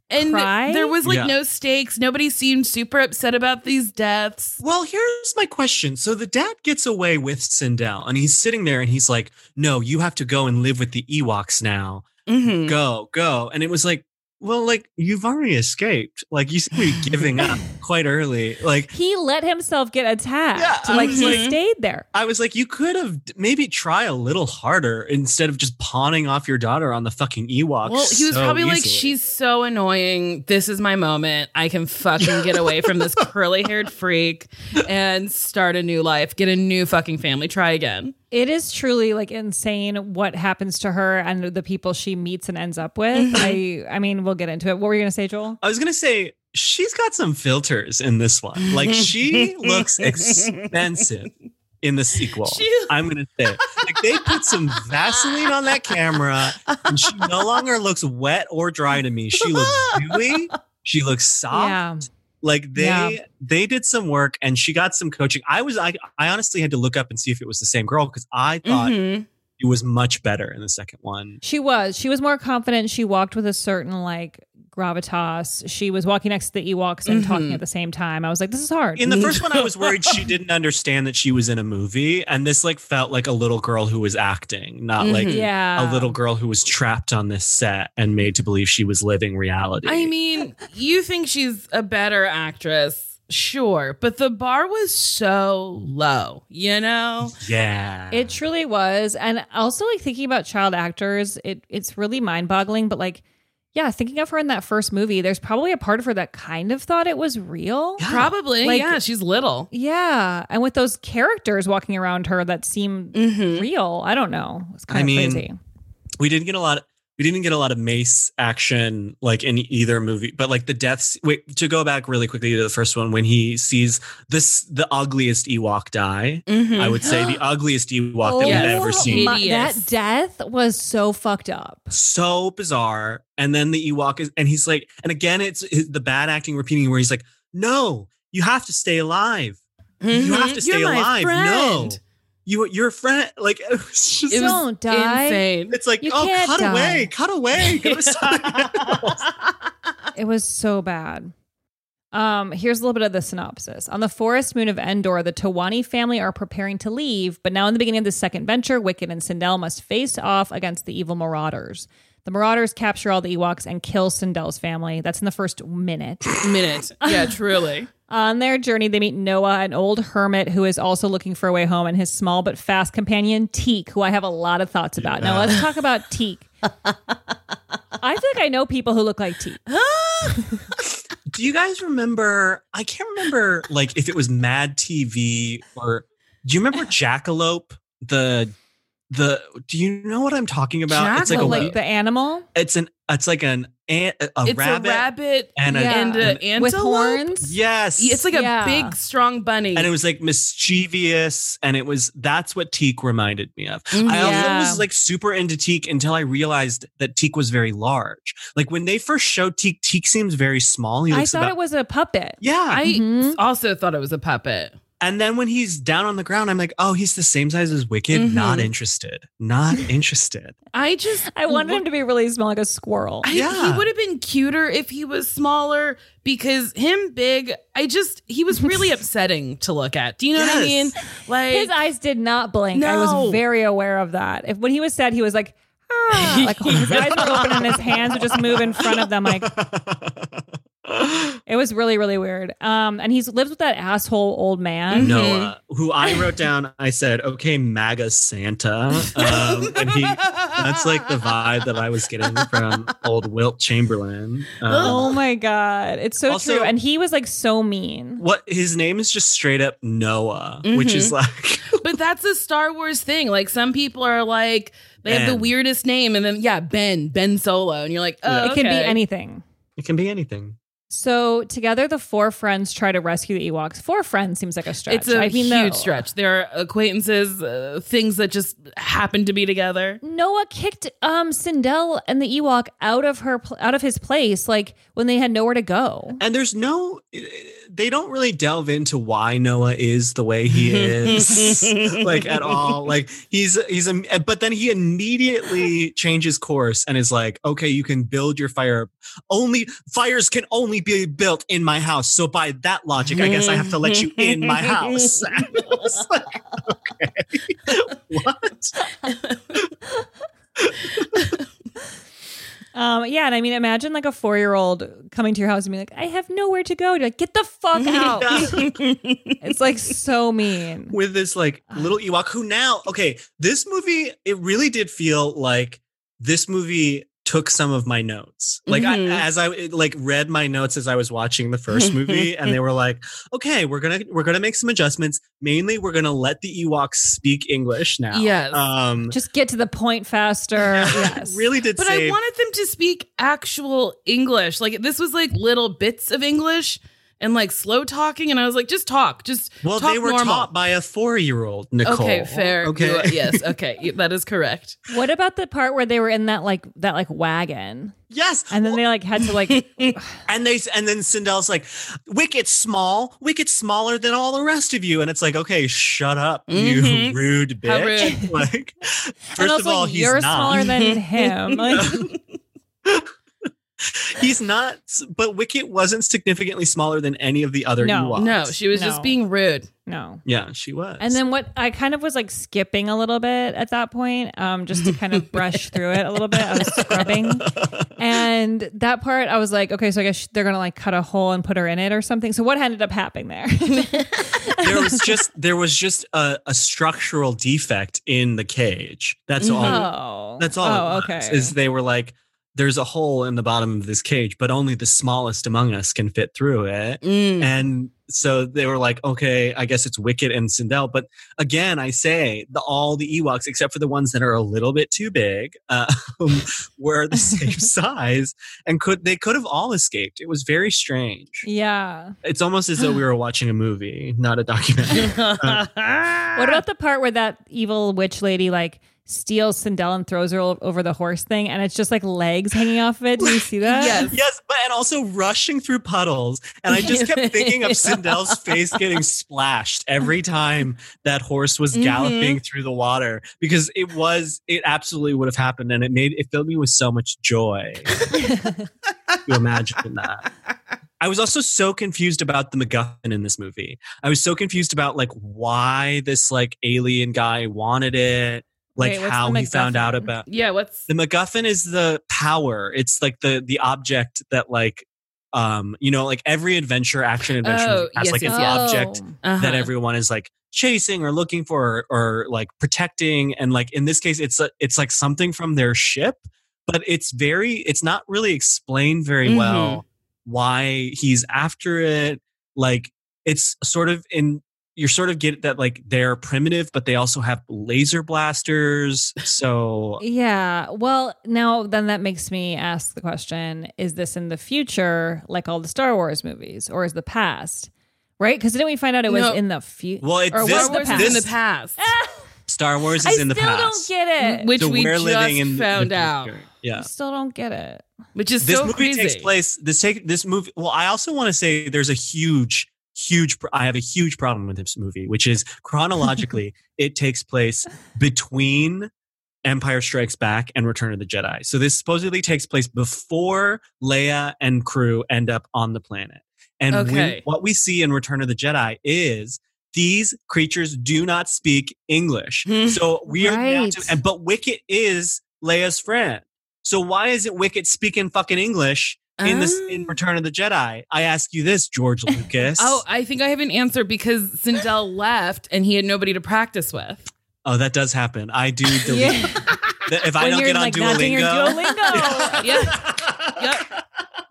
And cry. there was like Yeah. no stakes. Nobody seemed super upset about these deaths. Well, here's my question. So the dad gets away with Sindel and he's sitting there and he's like, no, you have to go and live with the Ewoks now. Mm-hmm. Go, go. And it was like, well, like, you've already escaped. Like, you seem to be giving up quite early. Like, He let himself get attacked. Yeah, I like was he like- stayed there. I was like, you could have maybe try a little harder instead of just pawning off your daughter on the fucking Ewoks. Well, he was so probably like, easily. she's so annoying. This is my moment. I can fucking get away from this curly haired freak and start a new life, get a new fucking family, try again. It is truly like insane what happens to her and the people she meets and ends up with. I I mean, we'll get into it. What were you going to say, Joel? I was going to say, she's got some filters in this one. Like, she looks expensive in the sequel. She- I'm going to say. Like, they put some Vaseline on that camera, and she no longer looks wet or dry to me. She looks dewy. She looks soft. Yeah. Like, they Yeah. they did some work, and she got some coaching. I was I, I honestly had to look up and see if it was the same girl, because I thought Mhm. it was much better in the second one. She was. She was more confident. She walked with a certain like gravitas. She was walking next to the Ewoks and Mhm. talking at the same time. I was like, this is hard. In the first one, I was worried she didn't understand that she was in a movie. And this like felt like a little girl who was acting, not like yeah. a little girl who was trapped on this set and made to believe she was living reality. I mean, you think she's a better actress, sure, but the bar was so low, you know? yeah. It truly was. And also like thinking about child actors, it it's really mind-boggling. But like, yeah, thinking of her in that first movie, there's probably a part of her that kind of thought it was real. Probably, Like- yeah, she's little. Yeah. And with those characters walking around her that seem Mhm. real, I don't know. It's kind I of mean, crazy. we didn't get a lot. We didn't get a lot of Mace action like in either movie, but like the deaths. Wait, to go back really quickly to the first one, when he sees this, the ugliest Ewok die. Mhm. I would say the ugliest Ewok that yes. we've ever seen. my- Hideous. that death was so fucked up. So bizarre. And then the Ewok is, and he's like, and again, it's his- the bad acting repeating where he's like, no, you have to stay alive. You have to Mhm. stay You're my alive. No, friend. you, you're a friend. Like, it was just, It was Don't die. insane. it's like, You oh, can't cut die. away, cut away. Go to something else. It was so bad. Um, here's a little bit of the synopsis. On the forest moon of Endor, the Tawani family are preparing to leave, but now in the beginning of the second venture, Wicket and Sindel must face off against the evil Marauders. The Marauders capture all the Ewoks and kill Sindel's family. That's in the first minute. Minute. Yeah, truly. On their journey, they meet Noah, an old hermit who is also looking for a way home, and his small but fast companion, Teek, who I have a lot of thoughts about. Now, let's talk about Teek. I feel like I know people who look like Teek. Do you guys remember? I can't remember, like, if it was Mad T V or do you remember Jackalope? The the do you know what I'm talking about? It's like a Oh, like the animal? it's an it's like an ant, a It's rabbit, a rabbit and, a, Yeah. and an and- With antelope. horns? yes, It's like a Yeah. big, strong bunny. and it was like mischievous, and it was that's what Teek reminded me of. Mhm. I also Yeah. was like super into Teek until I realized that Teek was very large. Like when they first showed Teek, Teek seems very small. He I looks thought about, it was a puppet. yeah. I Mhm. also thought it was a puppet. And then when he's down on the ground, I'm like, oh, he's the same size as Wicked. Mhm. Not interested. Not interested. I just I wanted him to be really small, like a squirrel. I, Yeah. He would have been cuter if he was smaller because him big, I just, he was really upsetting to look at. Do you know what I Yes. mean? Like, His eyes did not blink. I No. was very aware of that. If when he was sad, he was like, ah, like his eyes were open and his hands would just move in front of them. Like it was really, really weird. Um, and he's lived with that asshole old man. Noah, who I wrote down, I said, okay, MAGA Santa. Um, and he, that's like the vibe that I was getting from old Wilt Chamberlain. Um, Oh my god, it's so Also- true. And he was like so mean. what his name is just straight up Noah, which is like, but that's a Star Wars thing. Like, some people are like, they have the Ben. weirdest name, and then, yeah, Ben, Ben Solo. And you're like, oh, It can be okay. anything. it can be anything. So together, the four friends try to rescue the Ewoks. Four friends seems like a stretch. It's a I mean, huge the, stretch. There are acquaintances, uh, things that just happen to be together. Noah kicked um, Sindel and the Ewok out of her pl- out of his place, like when they had nowhere to go. And there's no, they don't really delve into why Noah is the way he is, like at all. Like he's he's a, but then he immediately changes course and is like, okay, you can build your fire. Only fires can only be built in my house. So by that logic, I guess I have to let you in my house. And I was like, okay, what? Um, yeah, and I mean, imagine like a four-year-old coming to your house and being like, I have nowhere to go. You're like, get the fuck out. It's like so mean. With this like little Ewok who now, okay, this movie, it really did feel like this movie took some of my notes. Like Mhm. I, as I like read my notes as I was watching the first movie, and they were like, okay, we're gonna we're gonna make some adjustments. Mainly, we're gonna let the Ewoks speak English now. Yes. Um, Just get to the point faster. Yes. really did But save. I wanted them to speak actual English. Like this was like little bits of English and like slow talking. And I was like, just talk. Just well, talk they were normal. taught by a four-year-old, Nicole. Okay, fair. Okay. You are- yes. Okay. That is correct. What about the part where they were in that like that like wagon? Yes. And then they like had to like And they and then Sindel's like, Wicket's small. Wicket's smaller than all the rest of you. And it's like, okay, shut up, you Mhm. rude How bitch. rude. Like, and first also of all, like, he's you're not. smaller than him. Like, He's not, but Wicket wasn't significantly smaller than any of the other No. Ewoks. No, she was No. just being rude. no. Yeah, she was. And then what I kind of was like skipping a little bit at that point, um, just to kind of brush through it a little bit. I was scrubbing. And that part I was like, okay, so I guess they're gonna like cut a hole and put her in it or something. So what ended up happening there? there was just there was just a, a structural defect in the cage. That's all. Oh. That's all. Oh, it was, okay. Is they were like, there's a hole in the bottom of this cage, but only the smallest among us can fit through it. Mm. And so they were like, okay, I guess it's Wicket and Sindel. But again, I say the all the Ewoks, except for the ones that are a little bit too big, uh, were the same size, and could they could have all escaped. It was very strange. Yeah. It's almost as though we were watching a movie, not a documentary. Uh, What about the part where that evil witch lady like steals Sindel and throws her o- over the horse thing, and it's just like legs hanging off of it? Did you see that? Yes. Yes, but and also rushing through puddles. And I just kept thinking of Sindel's face getting splashed every time that horse was galloping through the water, because it was, it absolutely would have happened. And it made, it filled me with so much joy to imagine that. I was also so confused about the MacGuffin in this movie. I was so confused about like why this like alien guy wanted it. Like Wait, what's how the he found out MacGuffin? about Yeah, what's the MacGuffin is the power. It's like the the object that like um you know like every adventure action adventure Oh, movie has yes, like yes, an yes. object Uh-huh. that everyone is like chasing or looking for or, or like protecting, and like in this case it's a, it's like something from their ship, but it's very it's not really explained very Mhm. well why he's after it. Like it's sort of in you sort of get that like they're primitive, but they also have laser blasters. So Yeah. Well, now then that makes me ask the question, is this in the future like all the Star Wars movies, or is the past? Right? Because didn't we find out it was No. in the future? Well, it's or this- was Star the Wars past? is in the This- past, Star Wars I is in the still past. don't get it. which So we we're just living in the- found the out, future. Yeah. I still don't get it. which is This so movie crazy. takes place this take this movie well I also want to say there's a huge huge pr- I have a huge problem with this movie, which is chronologically it takes place between Empire Strikes Back and Return of the Jedi. So this supposedly takes place before Leia and crew end up on the planet. And Okay. when, what we see in Return of the Jedi is these creatures do not speak English. So we are now Right. to, and but Wicket is Leia's friend. So why isn't Wicket speaking fucking English in this in Ah. Return of the Jedi? I ask you this, George Lucas. Oh, I think I have an answer because Sindel left and he had nobody to practice with. Oh, that does happen. I do delete. Yeah. The- If I When don't you're, get on like, not doing your Duolingo, Duolingo. Yeah. Yep.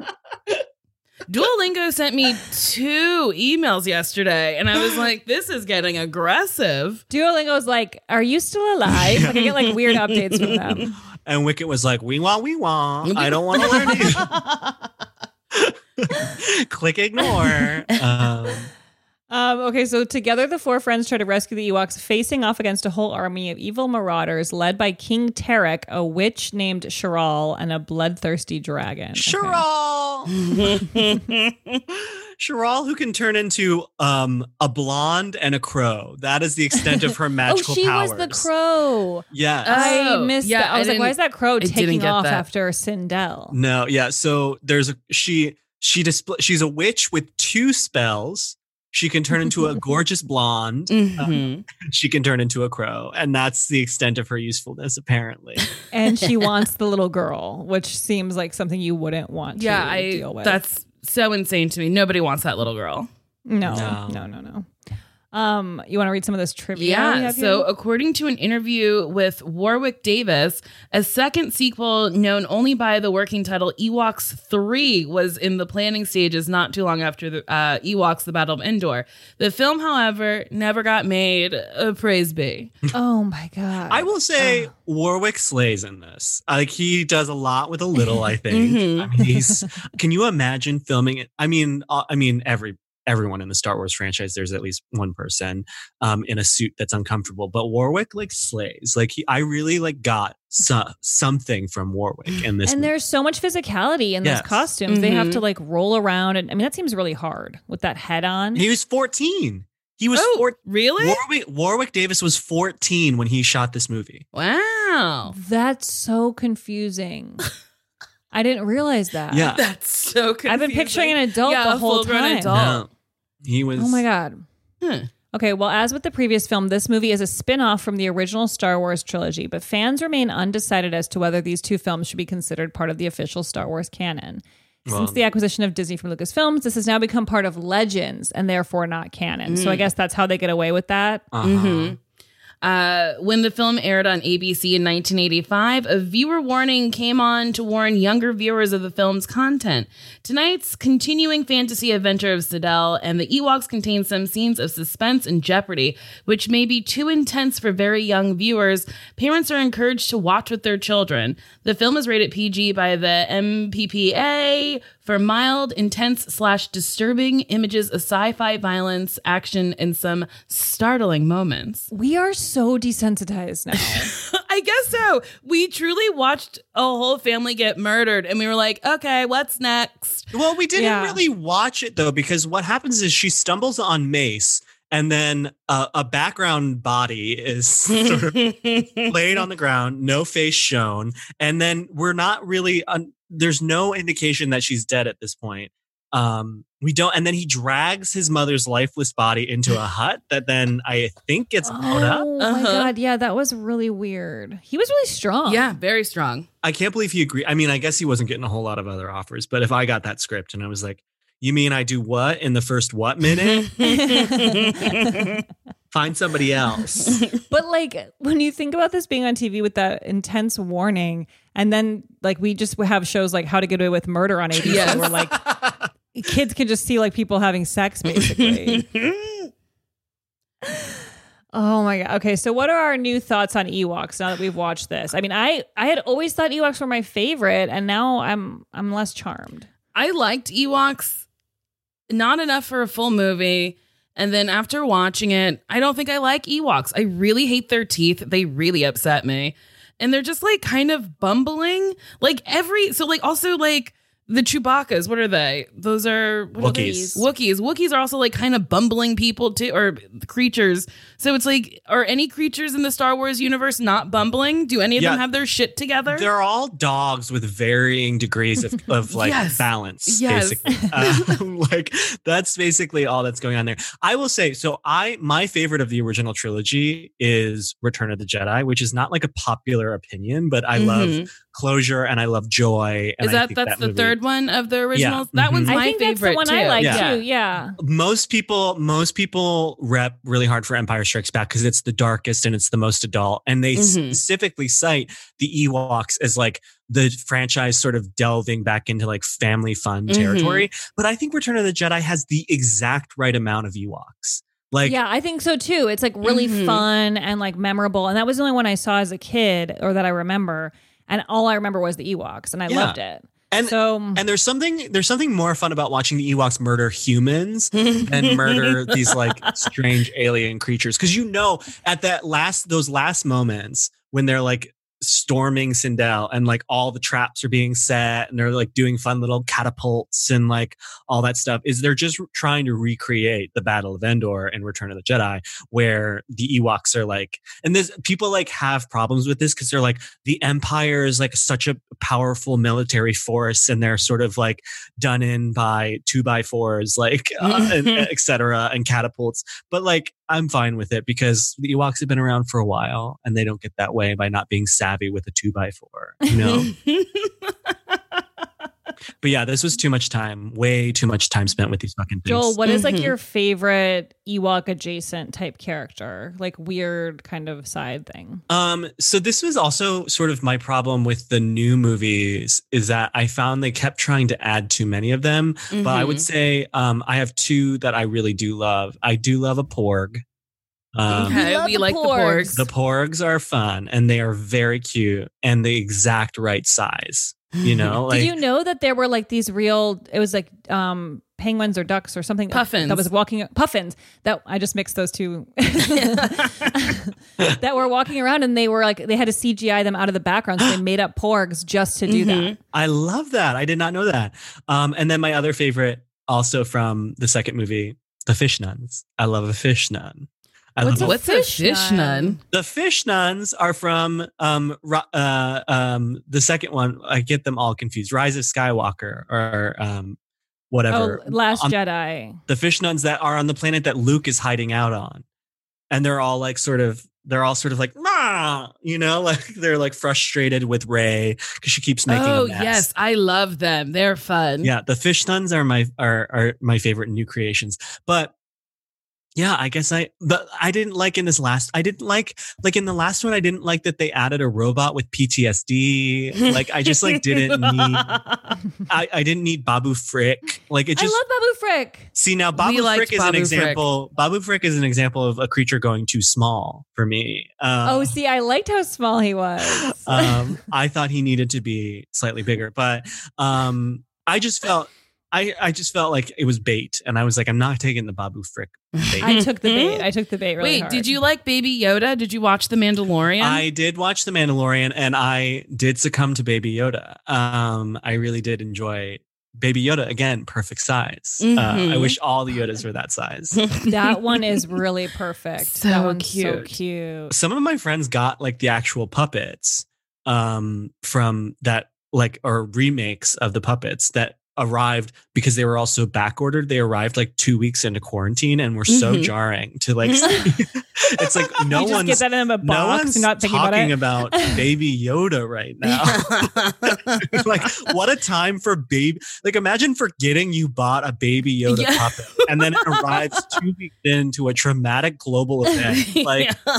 Duolingo sent me two emails yesterday, and I was like, this is getting aggressive. Duolingo's like, are you still alive? Like, I get like weird updates from them. and Wicket was like, "We want, we want. I don't want to learn you." Click ignore. Um, Um, okay, so together the four friends try to rescue the Ewoks, facing off against a whole army of evil marauders led by King Tarek, a witch named Sharal, and a bloodthirsty dragon. Sharal! Sharal, who can turn into um, a blonde and a crow. That is the extent of her magical oh, she powers. was the crow. Yes. I Oh, missed yeah, that. I was I like, why didn't- is that crow I didn't taking get off that. after Sindel? No, yeah. So there's a she she display she's a witch with two spells. She can turn into a gorgeous blonde. Mm-hmm. Uh, she can turn into a crow, and that's the extent of her usefulness, apparently. And she wants the little girl, which seems like something you wouldn't want to Yeah, I. deal with. That's so insane to me. Nobody wants that little girl. no, No. no, no, no. Um, you want to read some of this trivia? we Yeah. have So, here? according to an interview with Warwick Davis, a second sequel known only by the working title Ewoks three was in the planning stages not too long after the uh, Ewoks: The Battle of Endor. The film, however, never got made. Uh, praise be. oh my god, I will say Warwick slays in this. Like he does a lot with a little. I think. Mhm. I mean, he's. Can you imagine filming it? I mean, uh, I mean every. Everyone in the Star Wars franchise, there's at least one person um, in a suit that's uncomfortable. But Warwick like slays. Like he, I really like got so, something from Warwick in this. and movie. there's so much physicality in Yes. those costumes. They have Mhm. to like roll around, and I mean that seems really hard with that head on. He was fourteen. He was Oh, four- really? Warwick, Warwick Davis was fourteen when he shot this movie. Wow. That's so confusing. I didn't realize that. Yeah. That's so confusing. I've been picturing an adult yeah, the a whole full-grown time. adult. No, he was. Oh my god. Hmm. Okay, well, as with the previous film, this movie is a spin-off from the original Star Wars trilogy, but fans remain undecided as to whether these two films should be considered part of the official Star Wars canon. Well- Since the acquisition of Disney from Lucasfilms, this has now become part of Legends and therefore not canon. So I guess that's how they get away with that. Uh-huh. Mhm. Uh, when the film aired on A B C in nineteen eighty-five, a viewer warning came on to warn younger viewers of the film's content. Tonight's continuing fantasy adventure of Sidel and the Ewoks contain some scenes of suspense and jeopardy, which may be too intense for very young viewers. Parents are encouraged to watch with their children. The film is rated P G by the M P P A for mild, intense slash disturbing images of sci-fi violence, action, and some startling moments. We are so desensitized now. I guess so. We truly watched a whole family get murdered and we were like, okay, what's next? Well, we didn't Yeah. really watch it though, because what happens is she stumbles on Mace, and then uh, a background body is sort of laid on the ground, no face shown, and then we're not really. Un- there's no indication that she's dead at this point. Um, we don't, and then he drags his mother's lifeless body into a hut that then I think gets blown up. Oh my Uh-huh. god, yeah, that was really weird. He was really strong. Yeah, very strong. I can't believe he agreed. I mean, I guess he wasn't getting a whole lot of other offers, but if I got that script and I was like, you mean I do what in the first what minute? Find somebody else. But like when you think about this being on T V with that intense warning, and then like we just have shows like How to Get Away with Murder on A B C, Yes. where like kids can just see like people having sex basically. Oh my god. Okay, so what are our new thoughts on Ewoks now that we've watched this? I mean, I I had always thought Ewoks were my favorite, and now I'm I'm less charmed. I liked Ewoks, not enough for a full movie. And then after watching it, I don't think I like Ewoks. I really hate their teeth. They really upset me. And they're just like kind of bumbling. Like every, so like also like the Chewbacca's, what are they? Those are what are Wookiees. they? Wookiees. Wookiees are also like kind of bumbling people too, or creatures. So it's like, are any creatures in the Star Wars universe not bumbling? Do any of Yeah. them have their shit together? They're all dogs with varying degrees of, of like Yes. balance. Yes. Basically. Uh, like that's basically all that's going on there. I will say, so I, my favorite of the original trilogy is Return of the Jedi, which is not like a popular opinion, but I Mhm. love closure and I love joy. And Is I that think that's that the movie- third one of the originals? Yeah. That one's Mhm. my I think favorite that's the one too. I like Yeah. too. Yeah. Most people, most people rep really hard for Empire Strikes Back because it's the darkest and it's the most adult. And they Mhm. specifically cite the Ewoks as like the franchise sort of delving back into like family fun Mhm. territory. But I think Return of the Jedi has the exact right amount of Ewoks. Like, yeah, I think so too. It's like really Mhm. fun and like memorable. And that was the only one I saw as a kid or that I remember. And all I remember was the Ewoks, and I Yeah. loved it. And so, and there's something there's something more fun about watching the Ewoks murder humans than murder these like strange alien creatures. Because you know, at that last those last moments when they're like storming Sindel and like all the traps are being set and they're like doing fun little catapults and like all that stuff, is they're just trying to recreate the Battle of Endor in Return of the Jedi, where the Ewoks are like, and this people like have problems with this because they're like, the Empire is like such a powerful military force and they're sort of like done in by two by fours, like uh, and, et cetera, and catapults. But like, I'm fine with it because the Ewoks have been around for a while and they don't get that way by not being savvy with a two by four, you know? But yeah, this was too much time, way too much time spent with these fucking things. Joel, what is like your favorite Ewok adjacent type character? Like weird kind of side thing. Um, so this was also sort of my problem with the new movies, is that I found they kept trying to add too many of them. Mm-hmm. But I would say um, I have two that I really do love. I do love a Porg. Um, okay, we, we like porgs. the Porgs. The Porgs are fun and they are very cute and the exact right size. You know, like, did you know that there were like these real? It was like um, penguins or ducks or something. Puffins. That was walking. Puffins. That I just mixed those two. That were walking around and they were like they had to C G I them out of the background, so they made up Porgs just to do mm-hmm. that. I love that. I did not know that. Um, and then my other favorite, also from the second movie, the Fish Nuns. I love a fish nun. I what's love a, what's a fish, fish nun? nun? The Fish Nuns are from um, uh, um, the second one. I get them all confused. Rise of Skywalker or um, whatever. Oh, Last on, Jedi. The fish nuns that are on the planet that Luke is hiding out on. And they're all like sort of, they're all sort of like, Rah! You know, like they're like frustrated with Rey because she keeps making oh, a mess. yes. I love them. They're fun. Yeah. The Fish Nuns are my, are, are my favorite new creations. But yeah, I guess I, but I didn't like in this last, I didn't like, like in the last one, I didn't like that they added a robot with P T S D. Like, I just like didn't need, I, I didn't need Babu Frick. Like it just. I love Babu Frick. See, now Babu Frick is Babu an example, Frick. Babu Frick is an example of a creature going too small for me. Um, oh, see, I liked how small he was. um, I thought he needed to be slightly bigger, but um, I just felt, I, I just felt like it was bait. And I was like, I'm not taking the Babu Frick bait. I took the bait. I took the bait really Wait, hard. did you like Baby Yoda? Did you watch The Mandalorian? I did watch The Mandalorian and I did succumb to Baby Yoda. Um, I really did enjoy Baby Yoda. Again, perfect size. Mm-hmm. Uh, I wish all the Yodas were that size. That one is really perfect. So that one's cute. so cute. Some of my friends got like the actual puppets um, from that, like, or remakes of the puppets that arrived because they were also back ordered. They arrived like two weeks into quarantine and were so mm-hmm. jarring to like see. It's like no you just one's get that in a box no one's and not thinking talking about, it. about Baby Yoda right now. Like what a time for baby. Like imagine forgetting you bought a Baby Yoda yeah. puppet and then it arrives two weeks into a traumatic global event. Like yeah.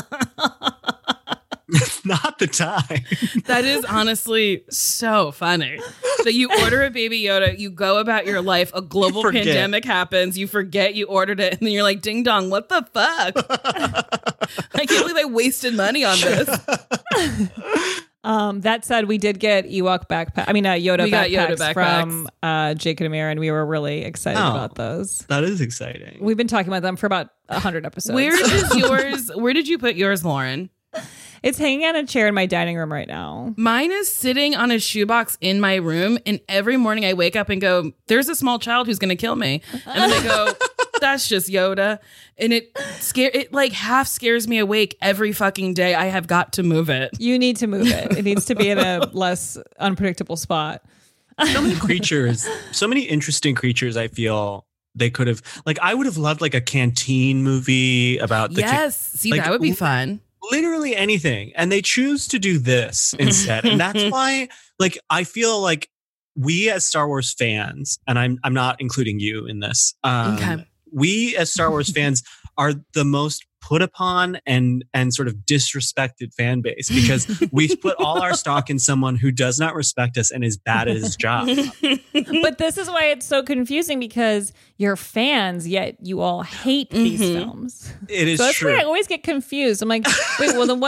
It's not the time. That is honestly so funny. So you order a Baby Yoda, you go about your life, a global pandemic happens, you forget you ordered it, and then you're like, ding dong, what the fuck? I can't believe I wasted money on this. Um, that said, we did get Ewok backpack. I mean, uh, Yoda, we backpacks got Yoda backpacks from uh, Jake and Amir, and we were really excited oh, about those. That is exciting. We've been talking about them for about a hundred episodes. Where is yours? Where did you put yours, Lauren? It's hanging on a chair in my dining room right now. Mine is sitting on a shoebox in my room. And every morning I wake up and go, there's a small child who's going to kill me. And then I go, that's just Yoda. And it scare it like half scares me awake every fucking day. I have got to move it. You need to move it. It needs to be in a less unpredictable spot. So many creatures, so many interesting creatures, I feel. They could have, like, I would have loved like a canteen movie about the yes. Ca- See, like, that would be fun. Literally anything. And they choose to do this instead. And that's why, like, I feel like we as Star Wars fans, and I'm I'm not including you in this, um, okay. we as Star Wars fans are the most put upon and and sort of disrespected fan base because we put all our stock in someone who does not respect us and is bad at his job. But this is why it's so confusing because you're fans, yet you all hate these mm-hmm. films. It is so that's true. why I always get confused. I'm like, wait, well then what?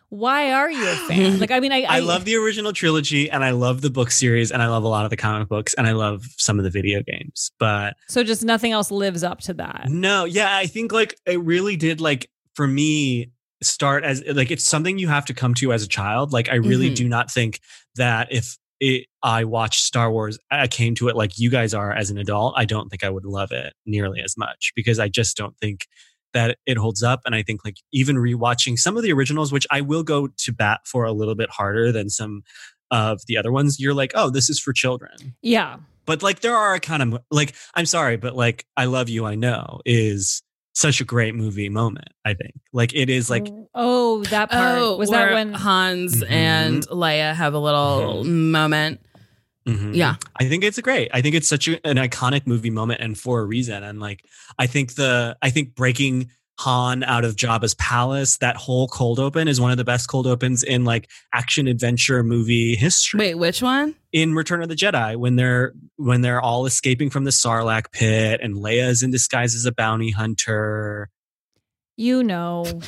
why are you a fan? Like, I mean, I, I, I love the original trilogy, and I love the book series, and I love a lot of the comic books, and I love some of the video games. But so just nothing else lives up to that. No, yeah, I think like it really did. Like for me, start as like it's something you have to come to as a child. Like I really mm-hmm. do not think that if it, I watched Star Wars, I came to it like you guys are as an adult, I don't think I would love it nearly as much because I just don't think that it holds up. And I think like even rewatching some of the originals, which I will go to bat for a little bit harder than some of the other ones, you're like, oh, this is for children. Yeah. But like there are kind of like, I'm sorry, but like I Love You, I Know is such a great movie moment, I think. Like it is like oh, that part. Oh, was that when Hans mm-hmm. and Leia have a little mm-hmm. moment? Mm-hmm. Yeah. I think it's a great. I think it's such a, an iconic movie moment and for a reason. And like I think the I think breaking Han out of Jabba's palace, that whole cold open is one of the best cold opens in like action adventure movie history. Wait, which one? In Return of the Jedi, when they're when they're all escaping from the Sarlacc pit and Leia is in disguise as a bounty hunter. You know.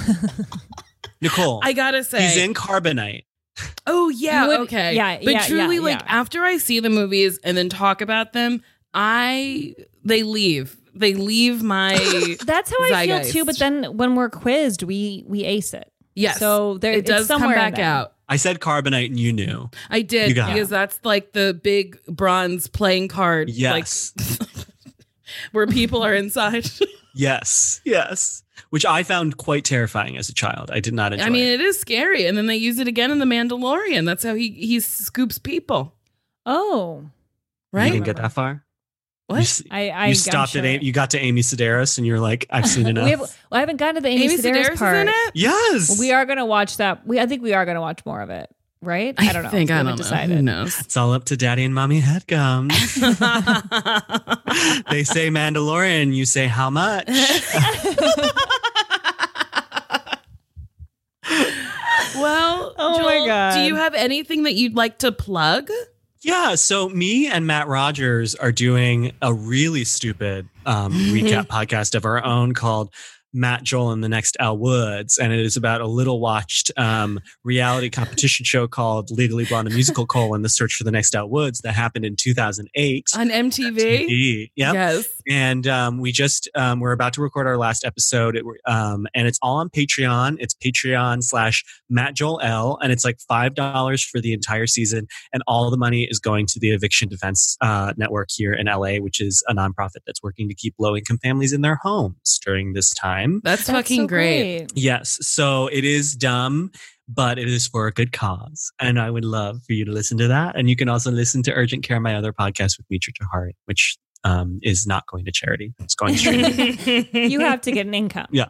Nicole. I gotta say. He's in Carbonite. Oh, yeah. Would, okay. Yeah. But yeah, truly, yeah, like yeah. after I see the movies and then talk about them, I they leave. They leave my That's how zeitgeist. I feel too. But then when we're quizzed, we we ace it. Yes. So there it does it's somewhere come back out. I said Carbonite and you knew. I did because it. that's like the big bronze playing card. Yes. Like, where people are inside. Yes. Yes. Which I found quite terrifying as a child. I did not enjoy I mean, it. it is scary. And then they use it again in The Mandalorian. That's how he, he scoops people. Oh. Right? You didn't get that far? What? You, I, I you stopped sure. at A- you got to Amy Sedaris and you're like, I've seen enough. we have, well, I haven't gotten to the Amy, Amy Sedaris, Sedaris part. is in it? Yes. We are going to watch that. We I think we are going to watch more of it. Right? I, I don't know. think we I haven't don't decided. know. Who knows? It's all up to Daddy and Mommy Headgums. They say Mandalorian, you say how much? Well, oh Joel, my God. Do you have anything that you'd like to plug? Yeah, so me and Matt Rogers are doing a really stupid um, recap podcast of our own called Matt, Joel, and the Next Al Woods. And it is about a little watched um, reality competition show called Legally Blonde, a Musical: colon, The Search for the Next Al Woods that happened in two thousand eight. On M T V? M T V. Yep. Yes. And um, we just, um, we're about to record our last episode. It, um, and it's all on Patreon. It's Patreon slash Matt Joel L. And it's like five dollars for the entire season. And all the money is going to the Eviction Defense uh, Network here in L A, which is a nonprofit that's working to keep low-income families in their homes during this time. That's, That's fucking so great. great. Yes. So it is dumb, but it is for a good cause. And I would love for you to listen to that. And you can also listen to Urgent Care, my other podcast with Mitra Tahari, which um, is not going to charity. It's going straight. You have to get an income. Yeah.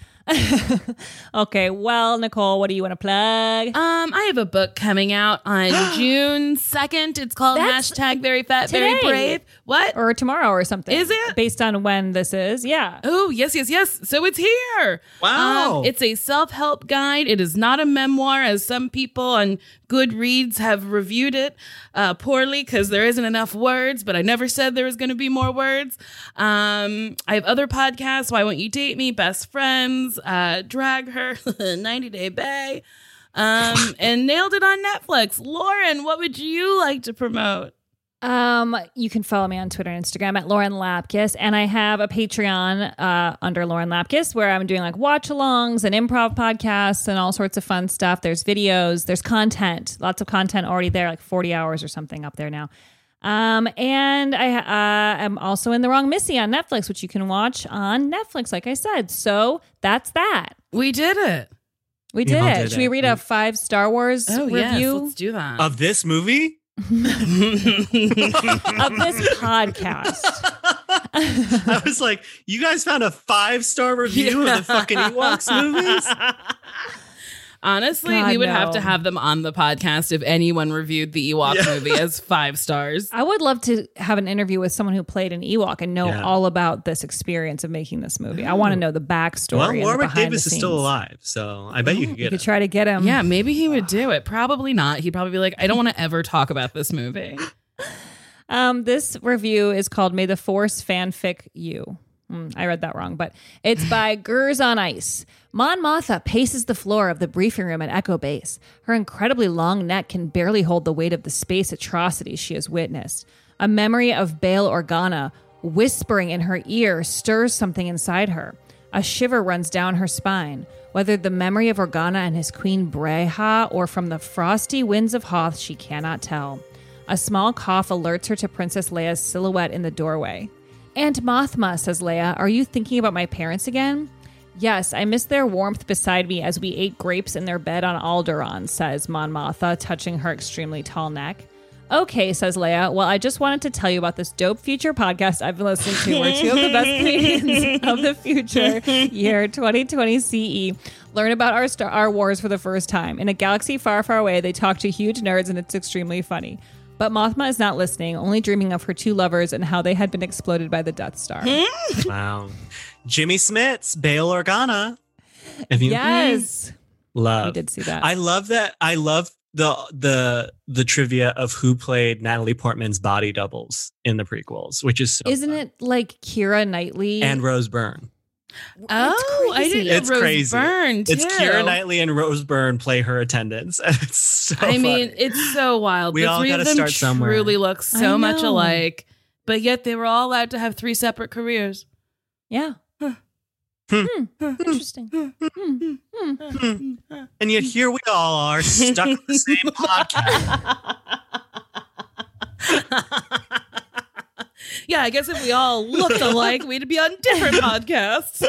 Okay, well, Nicole, what do you want to plug? Um, I have a book coming out on June second. It's called That's Hashtag Very Fat, today. Very Brave. What? Or tomorrow or something. Is it? Based on when this is. Yeah. Oh, yes, yes, yes. So it's here. Wow. Um, it's a self-help guide. It is not a memoir, as some people on Goodreads have reviewed it uh, poorly because there isn't enough words, but I never said there was going to be more words. Um, I have other podcasts, Why Won't You Date Me, Best Friends, uh, Drag Her, ninety Day Bay, um, and Nailed It on Netflix. Lauren, what would you like to promote? Um, you can follow me on Twitter and Instagram at Lauren Lapkus, and I have a Patreon uh, under Lauren Lapkus where I'm doing like watch-alongs and improv podcasts and all sorts of fun stuff. There's videos, there's content, lots of content already there, like forty hours or something up there now. Um, and I uh, am also in The Wrong Missy on Netflix, which you can watch on Netflix, like I said. So that's that. We did it. We We did all it. did Should it. we read a five Star Wars Oh, review? yes, let's do that. Of this movie? Of this podcast. I was like, you guys found a five-star review Yeah. of the fucking Ewoks movies? Honestly, God, we would no. have to have them on the podcast if anyone reviewed the Ewok Yeah. movie as five stars. I would love to have an interview with someone who played an Ewok and know Yeah. all about this experience of making this movie. I want to know the backstory. Well, and the Warwick behind Davis the is still scenes. alive, so I bet you could You get could it. try to get him. Yeah, maybe he would do it. Probably not. He'd probably be like, I don't want to ever talk about this movie. Um, this review is called May the Force Fanfic You. Mm, I read that wrong, but it's by Gers on Ice. Mon Mothma paces the floor of the briefing room at Echo Base. Her incredibly long neck can barely hold the weight of the space atrocities she has witnessed. A memory of Bail Organa whispering in her ear stirs something inside her. A shiver runs down her spine. Whether the memory of Organa and his queen Breha or from the frosty winds of Hoth, she cannot tell. A small cough alerts her to Princess Leia's silhouette in the doorway. Aunt Mothma, says Leia, are you thinking about my parents again? Yes, I miss their warmth beside me as we ate grapes in their bed on Alderaan, says Mon Mothma, touching her extremely tall neck. Okay, says Leia. Well, I just wanted to tell you about this dope future podcast I've been listening to where two of the best comedians of the future, year twenty twenty C E, learn about our star- our wars for the first time. In a galaxy far, far away, they talk to huge nerds and it's extremely funny. But Mothma is not listening, only dreaming of her two lovers and how they had been exploded by the Death Star. Wow. Jimmy Smits, Bail Organa. Have you yes. Love. We did see that. I love that. I love the the the trivia of who played Natalie Portman's body doubles in the prequels, which is so Isn't fun. it like Keira Knightley? And Rose Byrne. Oh, I didn't know It's Rose crazy. Byrne, It's too. Keira Knightley and Rose Byrne play her attendants. It's so I mean, funny. it's so wild. We the all three gotta of them start somewhere. truly look so I much know. alike, but yet they were all allowed to have three separate careers. Yeah. Huh. Hmm. Interesting. Hmm. Hmm. And yet here we all are stuck in the same podcast. Yeah, I guess if we all looked alike, we'd be on different podcasts.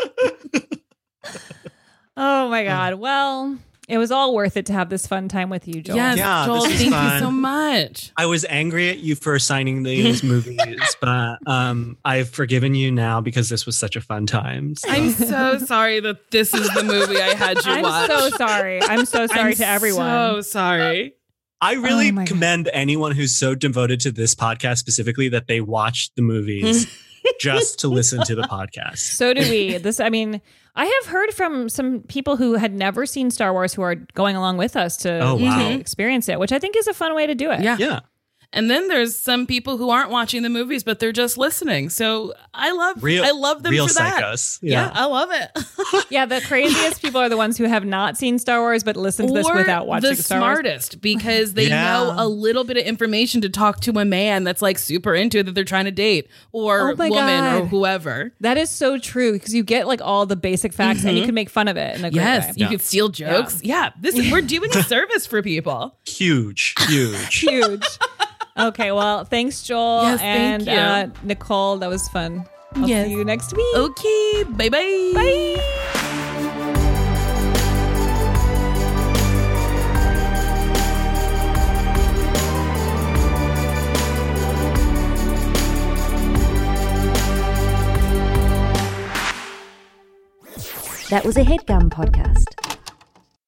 Oh my God. Well, it was all worth it to have this fun time with you, Joel. Yes, Yeah, Joel, this was thank fun. you so much. I was angry at you for signing these movies, but um, I've forgiven you now because this was such a fun time. So. I'm so sorry that this is the movie I had you I'm watch. so sorry. I'm so sorry I'm to everyone. so sorry. I really Oh my commend anyone who's so devoted to this podcast specifically that they watch the movies just to listen to the podcast. So do we. This, I mean, I have heard from some people who had never seen Star Wars who are going along with us to, Oh, wow. to experience it, which I think is a fun way to do it. Yeah. Yeah. And then there's some people who aren't watching the movies, but they're just listening. So I love, Real, I love them real for that. psychos. Yeah. Yeah. I love it. Yeah, the craziest people are the ones who have not seen Star Wars but listen to this Or without watching the Star Wars. smartest because they Yeah. know a little bit of information to talk to a man that's like super into it that they're trying to date or Oh my woman or God. whoever. That is so true because you get like all the basic facts and you can make fun of it in a great Yes, way. you could steal jokes. Yeah, this we're doing a service for people. Huge, huge. Huge. Okay, well, thanks, Joel. Yes, thank and you. Uh, Nicole, that was fun. I'll Yes. see you next week. Okay, bye bye. Bye. That was a HeadGum podcast.